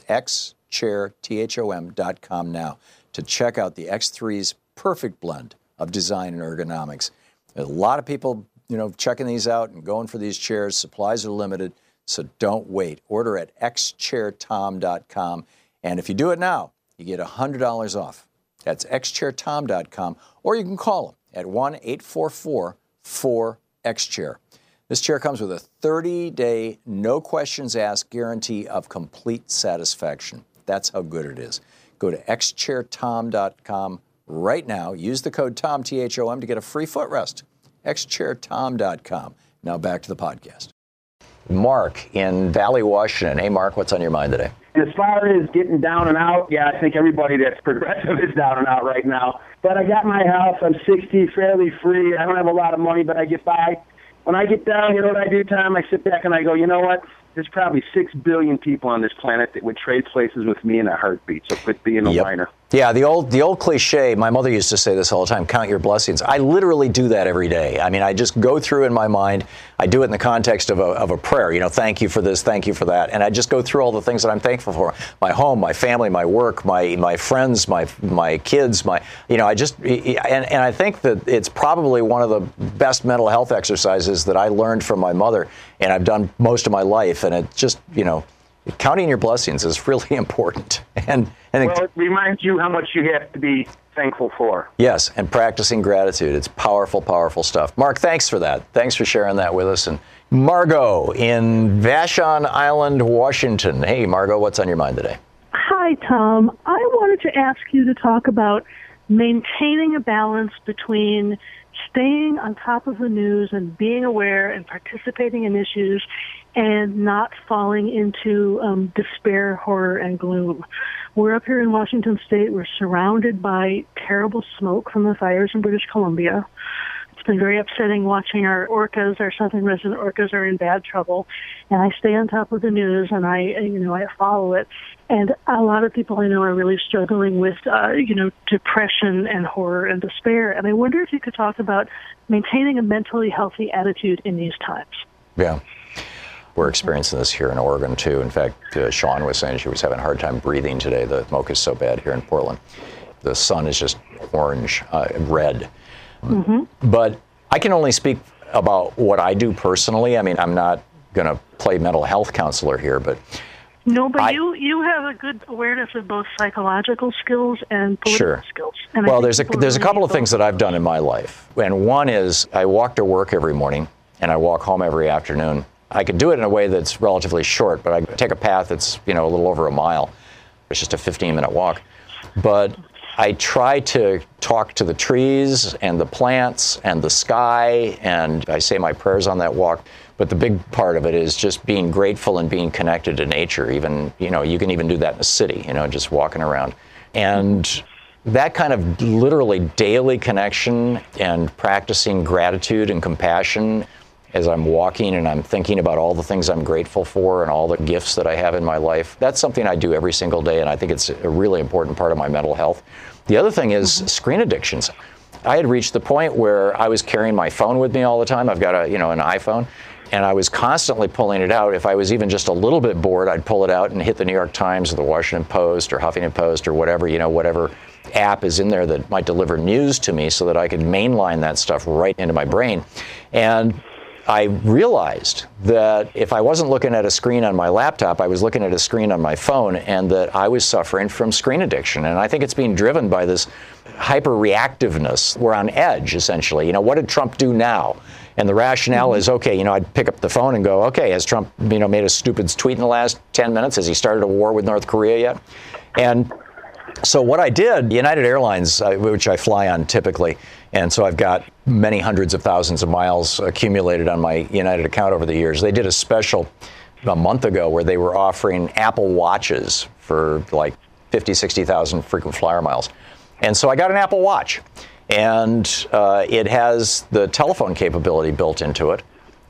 xchairtom.com now to check out the X3's perfect blend of design and ergonomics. There's a lot of people, checking these out and going for these chairs. Supplies are limited, so don't wait. Order at xchairtom.com, and if you do it now, you get $100 off. That's xchairtom.com, or you can call them at 1-844-4XChair. This chair comes with a 30-day, no questions asked guarantee of complete satisfaction. That's how good it is. Go to xchairtom.com right now. Use the code TOM, T-H-O-M, to get a free footrest. xchairtom.com. Now back to the podcast. Mark in Valley, Washington. Hey, Mark, what's on your mind today? As far as getting down and out, yeah, I think everybody that's progressive is down and out right now. But I got my house. I'm 60, fairly free. I don't have a lot of money, but I get by. When I get down, you know what I do, Tom? I sit back and I go, you know what? There's probably 6 billion people on this planet that would trade places with me in a heartbeat. So quit being a whiner. Yeah, the old cliche, my mother used to say this all the time, count your blessings. I literally do that every day. I mean, I just go through in my mind. I do it in the context of a prayer, thank you for this, thank you for that. And I just go through all the things that I'm thankful for. My home, my family, my work, my friends, my kids, and I think that it's probably one of the best mental health exercises that I learned from my mother, and I've done most of my life. And it just, counting your blessings is really important. And it reminds you how much you have to be thankful for. Yes, and practicing gratitude. It's powerful, powerful stuff. Mark, thanks for that. Thanks for sharing that with us. And Margot in Vashon Island, Washington. Hey, Margot, what's on your mind today? Hi, Tom. I wanted to ask you to talk about maintaining a balance between staying on top of the news and being aware and participating in issues and not falling into despair, horror, and gloom. We're up here in Washington State. We're surrounded by terrible smoke from the fires in British Columbia. It's been very upsetting watching our orcas, our southern resident orcas, are in bad trouble. And I stay on top of the news, and I follow it. And a lot of people I know are really struggling with, depression and horror and despair. And I wonder if you could talk about maintaining a mentally healthy attitude in these times. Yeah. We're experiencing this here in Oregon, too. In fact, Sean was saying she was having a hard time breathing today. The smoke is so bad here in Portland. The sun is just orange, red. Mm-hmm. But I can only speak about what I do personally. I mean, I'm not going to play mental health counselor here, but... No, but you have a good awareness of both psychological skills and political skills. And well, there's a couple of things that I've done in my life. And one is I walk to work every morning, and I walk home every afternoon. I could do it in a way that's relatively short, but I take a path that's, a little over a mile. It's just a 15-minute walk. But I try to talk to the trees and the plants and the sky, and I say my prayers on that walk. But the big part of it is just being grateful and being connected to nature. Even, you can even do that in a city, just walking around. And that kind of literally daily connection and practicing gratitude and compassion as I'm walking and I'm thinking about all the things I'm grateful for and all the gifts that I have in my life. That's something I do every single day, and I think it's a really important part of my mental health. The other thing is screen addictions. I had reached the point where I was carrying my phone with me all the time. I've got an iPhone, and I was constantly pulling it out. If I was even just a little bit bored, I'd pull it out and hit the New York Times or the Washington Post or Huffington Post or whatever, whatever app is in there that might deliver news to me so that I could mainline that stuff right into my brain. And I realized that if I wasn't looking at a screen on my laptop, I was looking at a screen on my phone, and that I was suffering from screen addiction. And I think it's being driven by this hyper-reactiveness. We're on edge, essentially. What did Trump do now? And the rationale is, okay, I'd pick up the phone and go, okay, has Trump, made a stupid tweet in the last 10 minutes? Has he started a war with North Korea yet? And so what I did, United Airlines, which I fly on typically, and so I've got many hundreds of thousands of miles accumulated on my United account over the years. They did a special a month ago where they were offering Apple Watches for like 50, 60,000 frequent flyer miles. And so I got an Apple Watch, and it has the telephone capability built into it.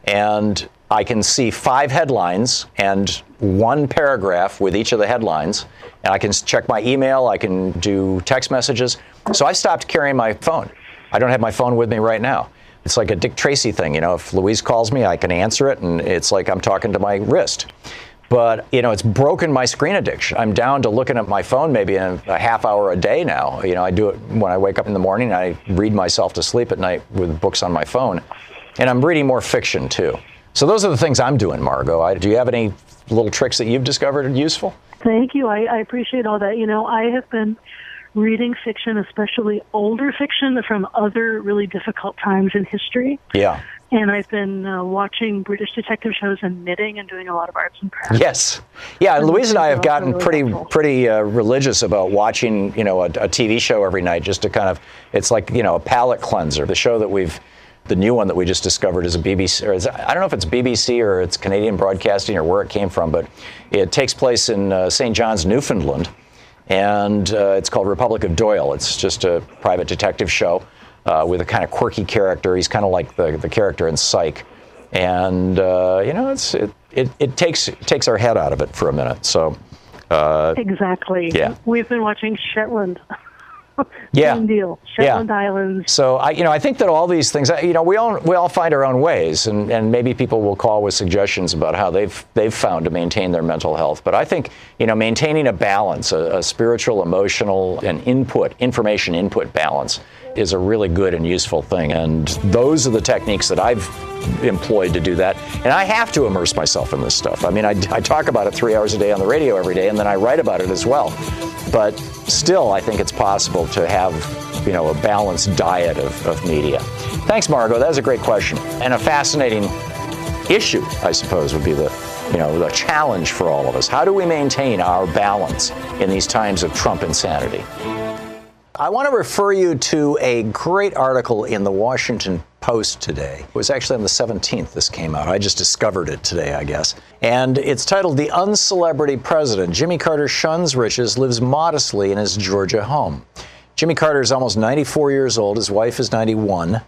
And I can see 5 headlines and 1 paragraph with each of the headlines. And I can check my email. I can do text messages. So I stopped carrying my phone. I don't have my phone with me right now. It's like a Dick Tracy thing. If Louise calls me, I can answer it, and it's like I'm talking to my wrist. But, it's broken my screen addiction. I'm down to looking at my phone maybe in a half hour a day now. I do it when I wake up in the morning. I read myself to sleep at night with books on my phone. And I'm reading more fiction, too. So those are the things I'm doing, Margot. Do you have any little tricks that you've discovered useful? Thank you. I appreciate all that. I have been reading fiction, especially older fiction from other really difficult times in history. Yeah. And I've been watching British detective shows and knitting and doing a lot of arts and crafts. Yes. Yeah, Louise and I have gotten pretty religious about watching, a TV show every night just to kind of, it's like, a palate cleanser. The show that the new one that we just discovered is a BBC, I don't know if it's BBC or it's Canadian Broadcasting or where it came from, but it takes place in St. John's, Newfoundland, and it's called Republic of Doyle. It's just a private detective show with a kind of quirky character. He's kind of like the character in Psych, and it takes our head out of it for a minute. So exactly. Yeah. We've been watching Shetland. Yeah. Same deal. Shetland Islands. So I think that all these things, we all find our own ways, and maybe people will call with suggestions about how they've found to maintain their mental health. But I think, maintaining a balance, a spiritual, emotional, and information input balance is a really good and useful thing. And those are the techniques that I've employed to do that. And I have to immerse myself in this stuff. I mean, I talk about it 3 hours a day on the radio every day, and then I write about it as well. But still, I think it's possible to have, a balanced diet of media. Thanks, Margot. That was a great question. And a fascinating issue, I suppose, would be the challenge for all of us. How do we maintain our balance in these times of Trump insanity? I want to refer you to a great article in the Washington Post today. It was actually on the 17th this came out. I just discovered it today, I guess. And it's titled, "The Uncelebrity President. Jimmy Carter Shuns Riches, Lives Modestly in His Georgia Home." Jimmy Carter is almost 94 years old. His wife is 91.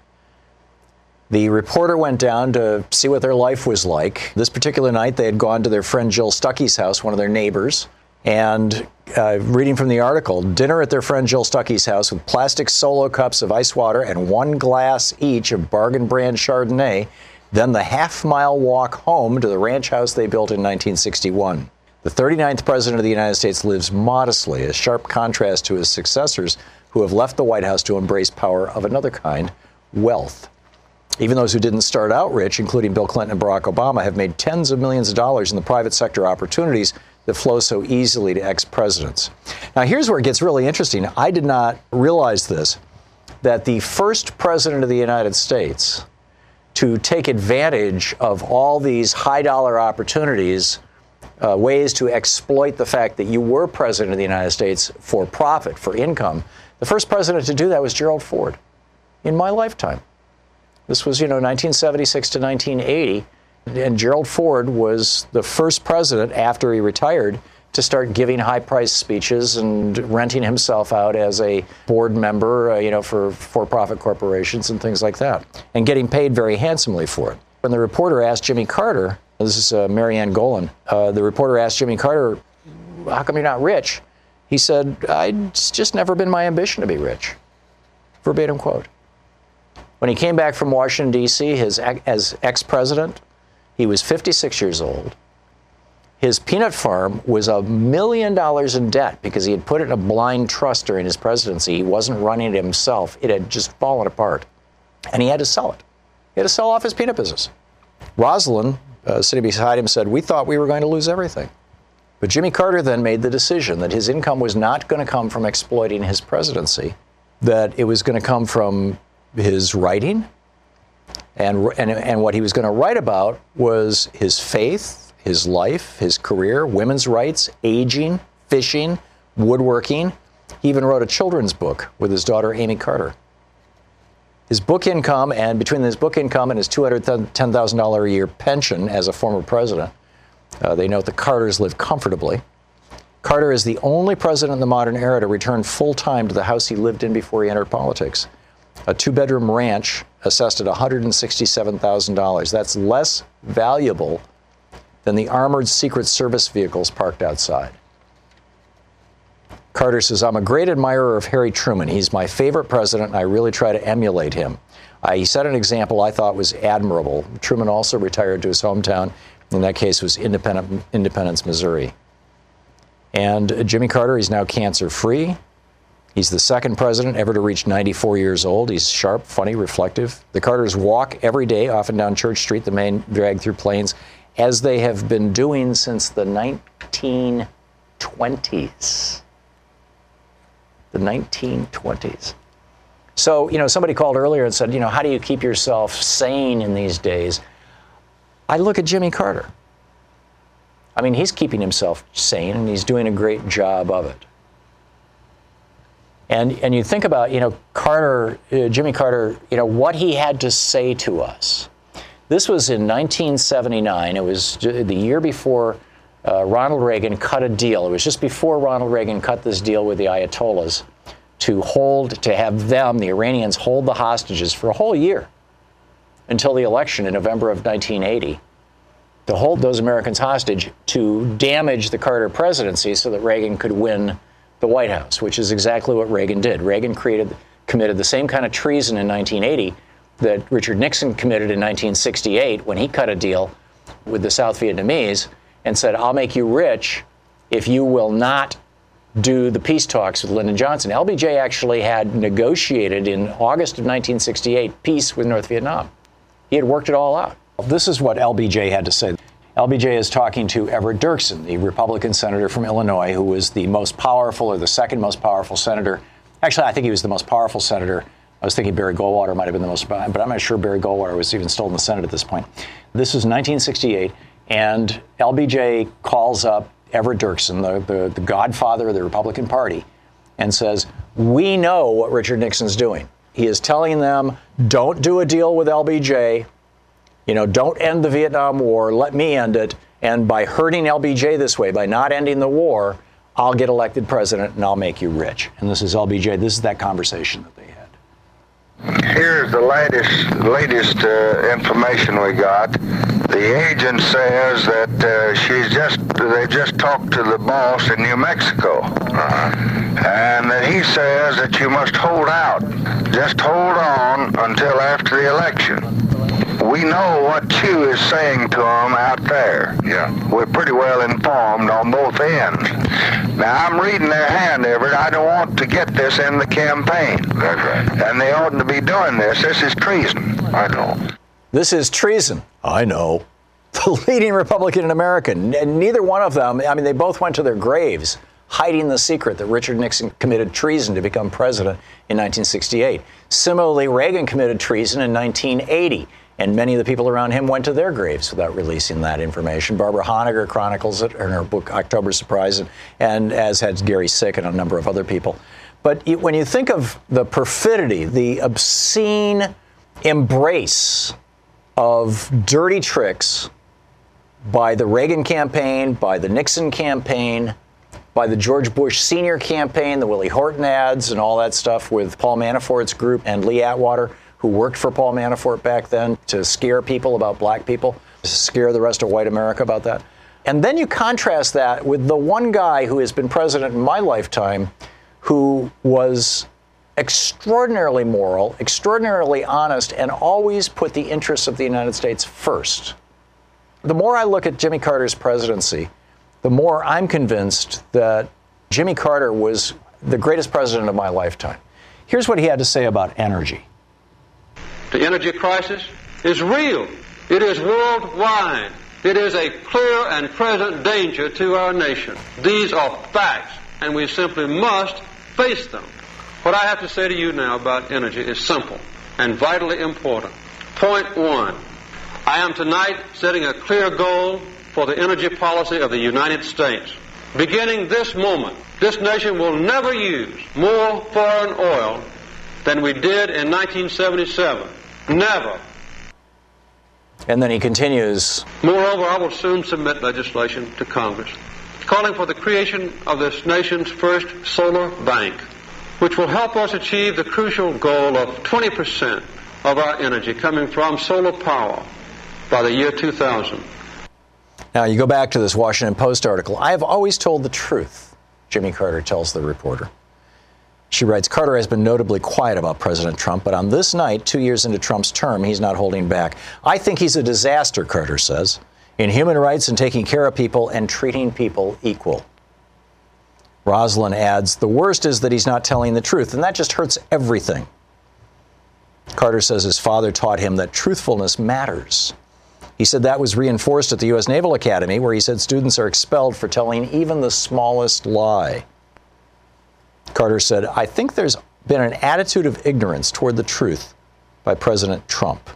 The reporter went down to see what their life was like. This particular night, they had gone to their friend Jill Stuckey's house, one of their neighbors. And reading from the article, dinner at their friend Jill Stuckey's house with plastic Solo cups of ice water and one glass each of bargain brand Chardonnay, then the half-mile walk home to the ranch house they built in 1961. The 39th president of the United States lives modestly, a sharp contrast to his successors who have left the White House to embrace power of another kind, wealth. Even those who didn't start out rich, including Bill Clinton and Barack Obama, have made tens of millions of dollars in the private sector opportunities that flow so easily to ex-presidents. Now, here's where it gets really interesting. I did not realize this, that the first president of the United States to take advantage of all these high-dollar opportunities, ways to exploit the fact that you were president of the United States for profit, for income, the first president to do that was Gerald Ford in my lifetime. This was, 1976 to 1980. And Gerald Ford was the first president after he retired to start giving high-priced speeches and renting himself out as a board member, for-profit corporations and things like that, and getting paid very handsomely for it. When the reporter asked Jimmy Carter, this is Marianne Golan, the reporter asked Jimmy Carter, how come you're not rich? He said, it's just never been my ambition to be rich. Verbatim quote. When he came back from Washington, D.C., as ex-president, he was 56 years old. His peanut farm was $1 million in debt because he had put it in a blind trust during his presidency. He wasn't running it himself. It had just fallen apart. And he had to sell it. He had to sell off his peanut business. Rosalind, sitting beside him, said, we thought we were going to lose everything. But Jimmy Carter then made the decision that his income was not going to come from exploiting his presidency, that it was going to come from his writing. And what he was going to write about was his faith, his life, his career, women's rights, aging, fishing, woodworking. He even wrote a children's book with his daughter, Amy Carter. His book income, and between his book income and his $210,000 a year pension as a former president, they note the Carters live comfortably. Carter is the only president in the modern era to return full-time to the house he lived in before he entered politics. A two-bedroom ranch assessed at $167,000. That's less valuable than the armored Secret Service vehicles parked outside. Carter says, I'm a great admirer of Harry Truman. He's my favorite president, and I really try to emulate him. He set an example I thought was admirable. Truman also retired to his hometown. In that case, was Independence, Missouri. And Jimmy Carter, he's now cancer-free. He's the second president ever to reach 94 years old. He's sharp, funny, reflective. The Carters walk every day, often down Church Street, the main drag through Plains, as they have been doing since the 1920s. The 1920s. So, somebody called earlier and said, how do you keep yourself sane in these days? I look at Jimmy Carter. I mean, he's keeping himself sane, and he's doing a great job of it. And you think about, Jimmy Carter, what he had to say to us. This was in 1979. It was the year before Ronald Reagan cut a deal. It was just before Ronald Reagan cut this deal with the Ayatollahs to have them, the Iranians, hold the hostages for a whole year until the election in November of 1980, to hold those Americans hostage to damage the Carter presidency so that Reagan could win the White House, which is exactly what Reagan did. Reagan committed the same kind of treason in 1980 that Richard Nixon committed in 1968 when he cut a deal with the South Vietnamese and said, I'll make you rich if you will not do the peace talks with Lyndon Johnson. LBJ actually had negotiated in August of 1968 peace with North Vietnam. He had worked it all out. This is what LBJ had to say. LBJ is talking to Everett Dirksen, the Republican senator from Illinois, who was the most powerful or the second most powerful senator. Actually, I think he was the most powerful senator. I was thinking Barry Goldwater might have been the most, but I'm not sure Barry Goldwater was even still in the Senate at this point. This is 1968, and LBJ calls up Everett Dirksen, the godfather of the Republican Party, and says, we know what Richard Nixon's doing. He is telling them, don't do a deal with LBJ. Don't end the Vietnam War. Let me end it. And by hurting LBJ this way, by not ending the war, I'll get elected president and I'll make you rich. And this is LBJ. This is that conversation that they had. Here's the latest information we got. The agent says that they just talked to the boss in New Mexico, and that he says that you must hold out, just hold on until after the election. We know what Chew is saying to them out there. Yeah, we're pretty well informed on both ends. Now, I'm reading their hand, Everett. I don't want to get this in the campaign. That's right. And they oughtn't to be doing this. This is treason. I know. This is treason. I know. The leading Republican in America. Neither one of them, I mean, they both went to their graves hiding the secret that Richard Nixon committed treason to become president in 1968. Similarly, Reagan committed treason in 1980. And many of the people around him went to their graves without releasing that information. Barbara Honegger chronicles it in her book, October Surprise, and as had Gary Sick and a number of other people. But when you think of the perfidy, the obscene embrace of dirty tricks by the Reagan campaign, by the Nixon campaign, by the George Bush Sr. campaign, the Willie Horton ads and all that stuff with Paul Manafort's group and Lee Atwater, who worked for Paul Manafort back then to scare people about black people, to scare the rest of white America about that. And then you contrast that with the one guy who has been president in my lifetime who was extraordinarily moral, extraordinarily honest, and always put the interests of the United States first. The more I look at Jimmy Carter's presidency, the more I'm convinced that Jimmy Carter was the greatest president of my lifetime. Here's what he had to say about energy. The energy crisis is real. It is worldwide. It is a clear and present danger to our nation. These are facts, and we simply must face them. What I have to say to you now about energy is simple and vitally important. Point one, I am tonight setting a clear goal for the energy policy of the United States. Beginning this moment, this nation will never use more foreign oil than we did in 1977. Never. And then he continues. Moreover, I will soon submit legislation to Congress calling for the creation of this nation's first solar bank, which will help us achieve the crucial goal of 20% of our energy coming from solar power by the year 2000. Now, you go back to this Washington Post article. I have always told the truth, Jimmy Carter tells the reporter. She writes, Carter has been notably quiet about President Trump, but on this night, 2 years into Trump's term, he's not holding back. I think he's a disaster, Carter says, in human rights and taking care of people and treating people equal. Rosalynn adds, the worst is that he's not telling the truth, and that just hurts everything. Carter says his father taught him that truthfulness matters. He said that was reinforced at the U.S. Naval Academy, where he said students are expelled for telling even the smallest lie. Carter said, I think there's been an attitude of ignorance toward the truth by President Trump.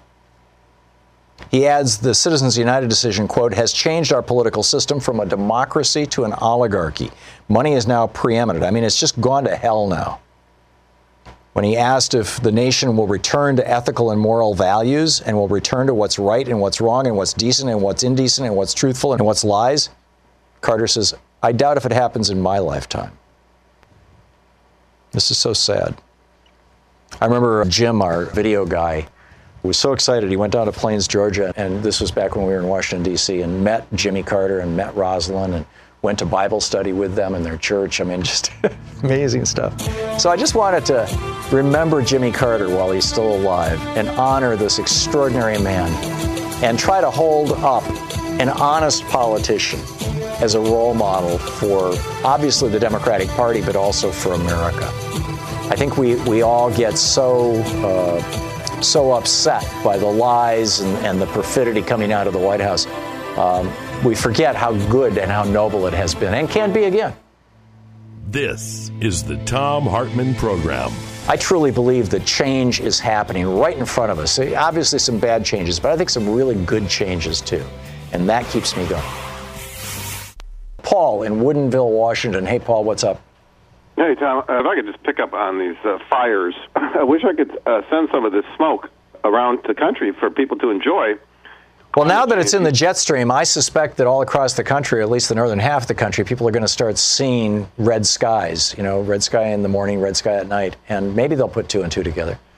He adds, the Citizens United decision, quote, has changed our political system from a democracy to an oligarchy. Money is now preeminent. I mean, it's just gone to hell now. When he asked if the nation will return to ethical and moral values and will return to what's right and what's wrong and what's decent and what's indecent and what's truthful and what's lies, Carter says, I doubt if it happens in my lifetime. This is so sad. I remember Jim, our video guy, was so excited. He went down to Plains, Georgia, and this was back when we were in Washington, D.C., and met Jimmy Carter and met Rosalynn and went to Bible study with them in their church. I mean, just amazing stuff. So I just wanted to remember Jimmy Carter while he's still alive and honor this extraordinary man and try to hold up an honest politician as a role model for, obviously, the Democratic Party, but also for America. I think we all get so upset by the lies and the perfidy coming out of the White House. We forget how good and how noble it has been and can be again. This is the Thom Hartmann Program. I truly believe that change is happening right in front of us. Obviously some bad changes, but I think some really good changes too. And that keeps me going. Paul in Woodinville, Washington. Hey, Paul, what's up? Hey, Tom, if I could just pick up on these fires, I wish I could send some of this smoke around the country for people to enjoy. Well, now that it's in the jet stream, I suspect that all across the country, or at least the northern half of the country, people are going to start seeing red skies, red sky in the morning, red sky at night, and maybe they'll put two and two together.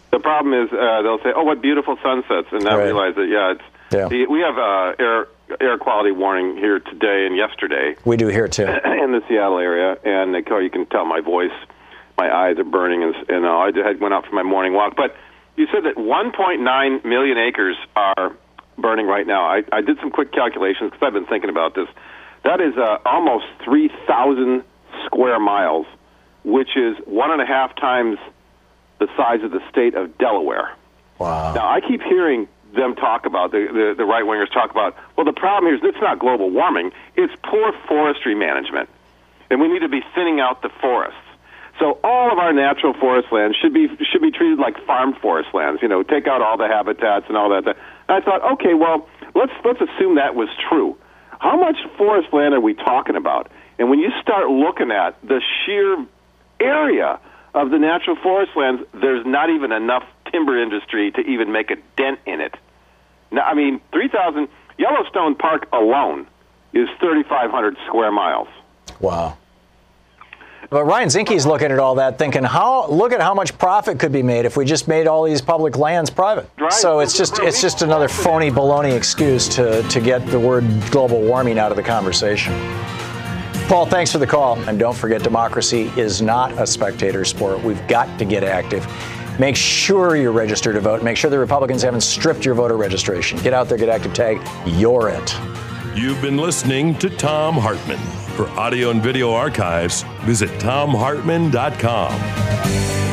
The problem is they'll say, "Oh, what beautiful sunsets," and not realize that we have air quality warning here today and yesterday. We do here too in the Seattle area, and you can tell my voice, my eyes are burning, and I went out for my morning walk. But you said that 1.9 million acres are burning right now. I did some quick calculations because I've been thinking about this. That is almost 3,000 square miles, which is 1.5 times the size of the state of Delaware. Wow. Now, I keep hearing them talk about, the right-wingers talk about, well, the problem here is it's not global warming, it's poor forestry management, and we need to be thinning out the forests. So all of our natural forest lands should be treated like farm forest lands, take out all the habitats and all that. And I thought, okay, well, let's assume that was true. How much forest land are we talking about? And when you start looking at the sheer area of the natural forest lands, there's not even enough timber industry to even make a dent in it. Now, 3,000, Yellowstone Park alone is 3,500 square miles. Wow. But Ryan Zinke's looking at all that thinking, look at how much profit could be made if we just made all these public lands private. Right. So it's just another phony baloney excuse to get the word global warming out of the conversation. Paul, thanks for the call. And don't forget, democracy is not a spectator sport. We've got to get active. Make sure you're registered to vote. Make sure the Republicans haven't stripped your voter registration. Get out there, get active, tag You're It. You've been listening to Thom Hartmann. For audio and video archives, visit thomhartmann.com.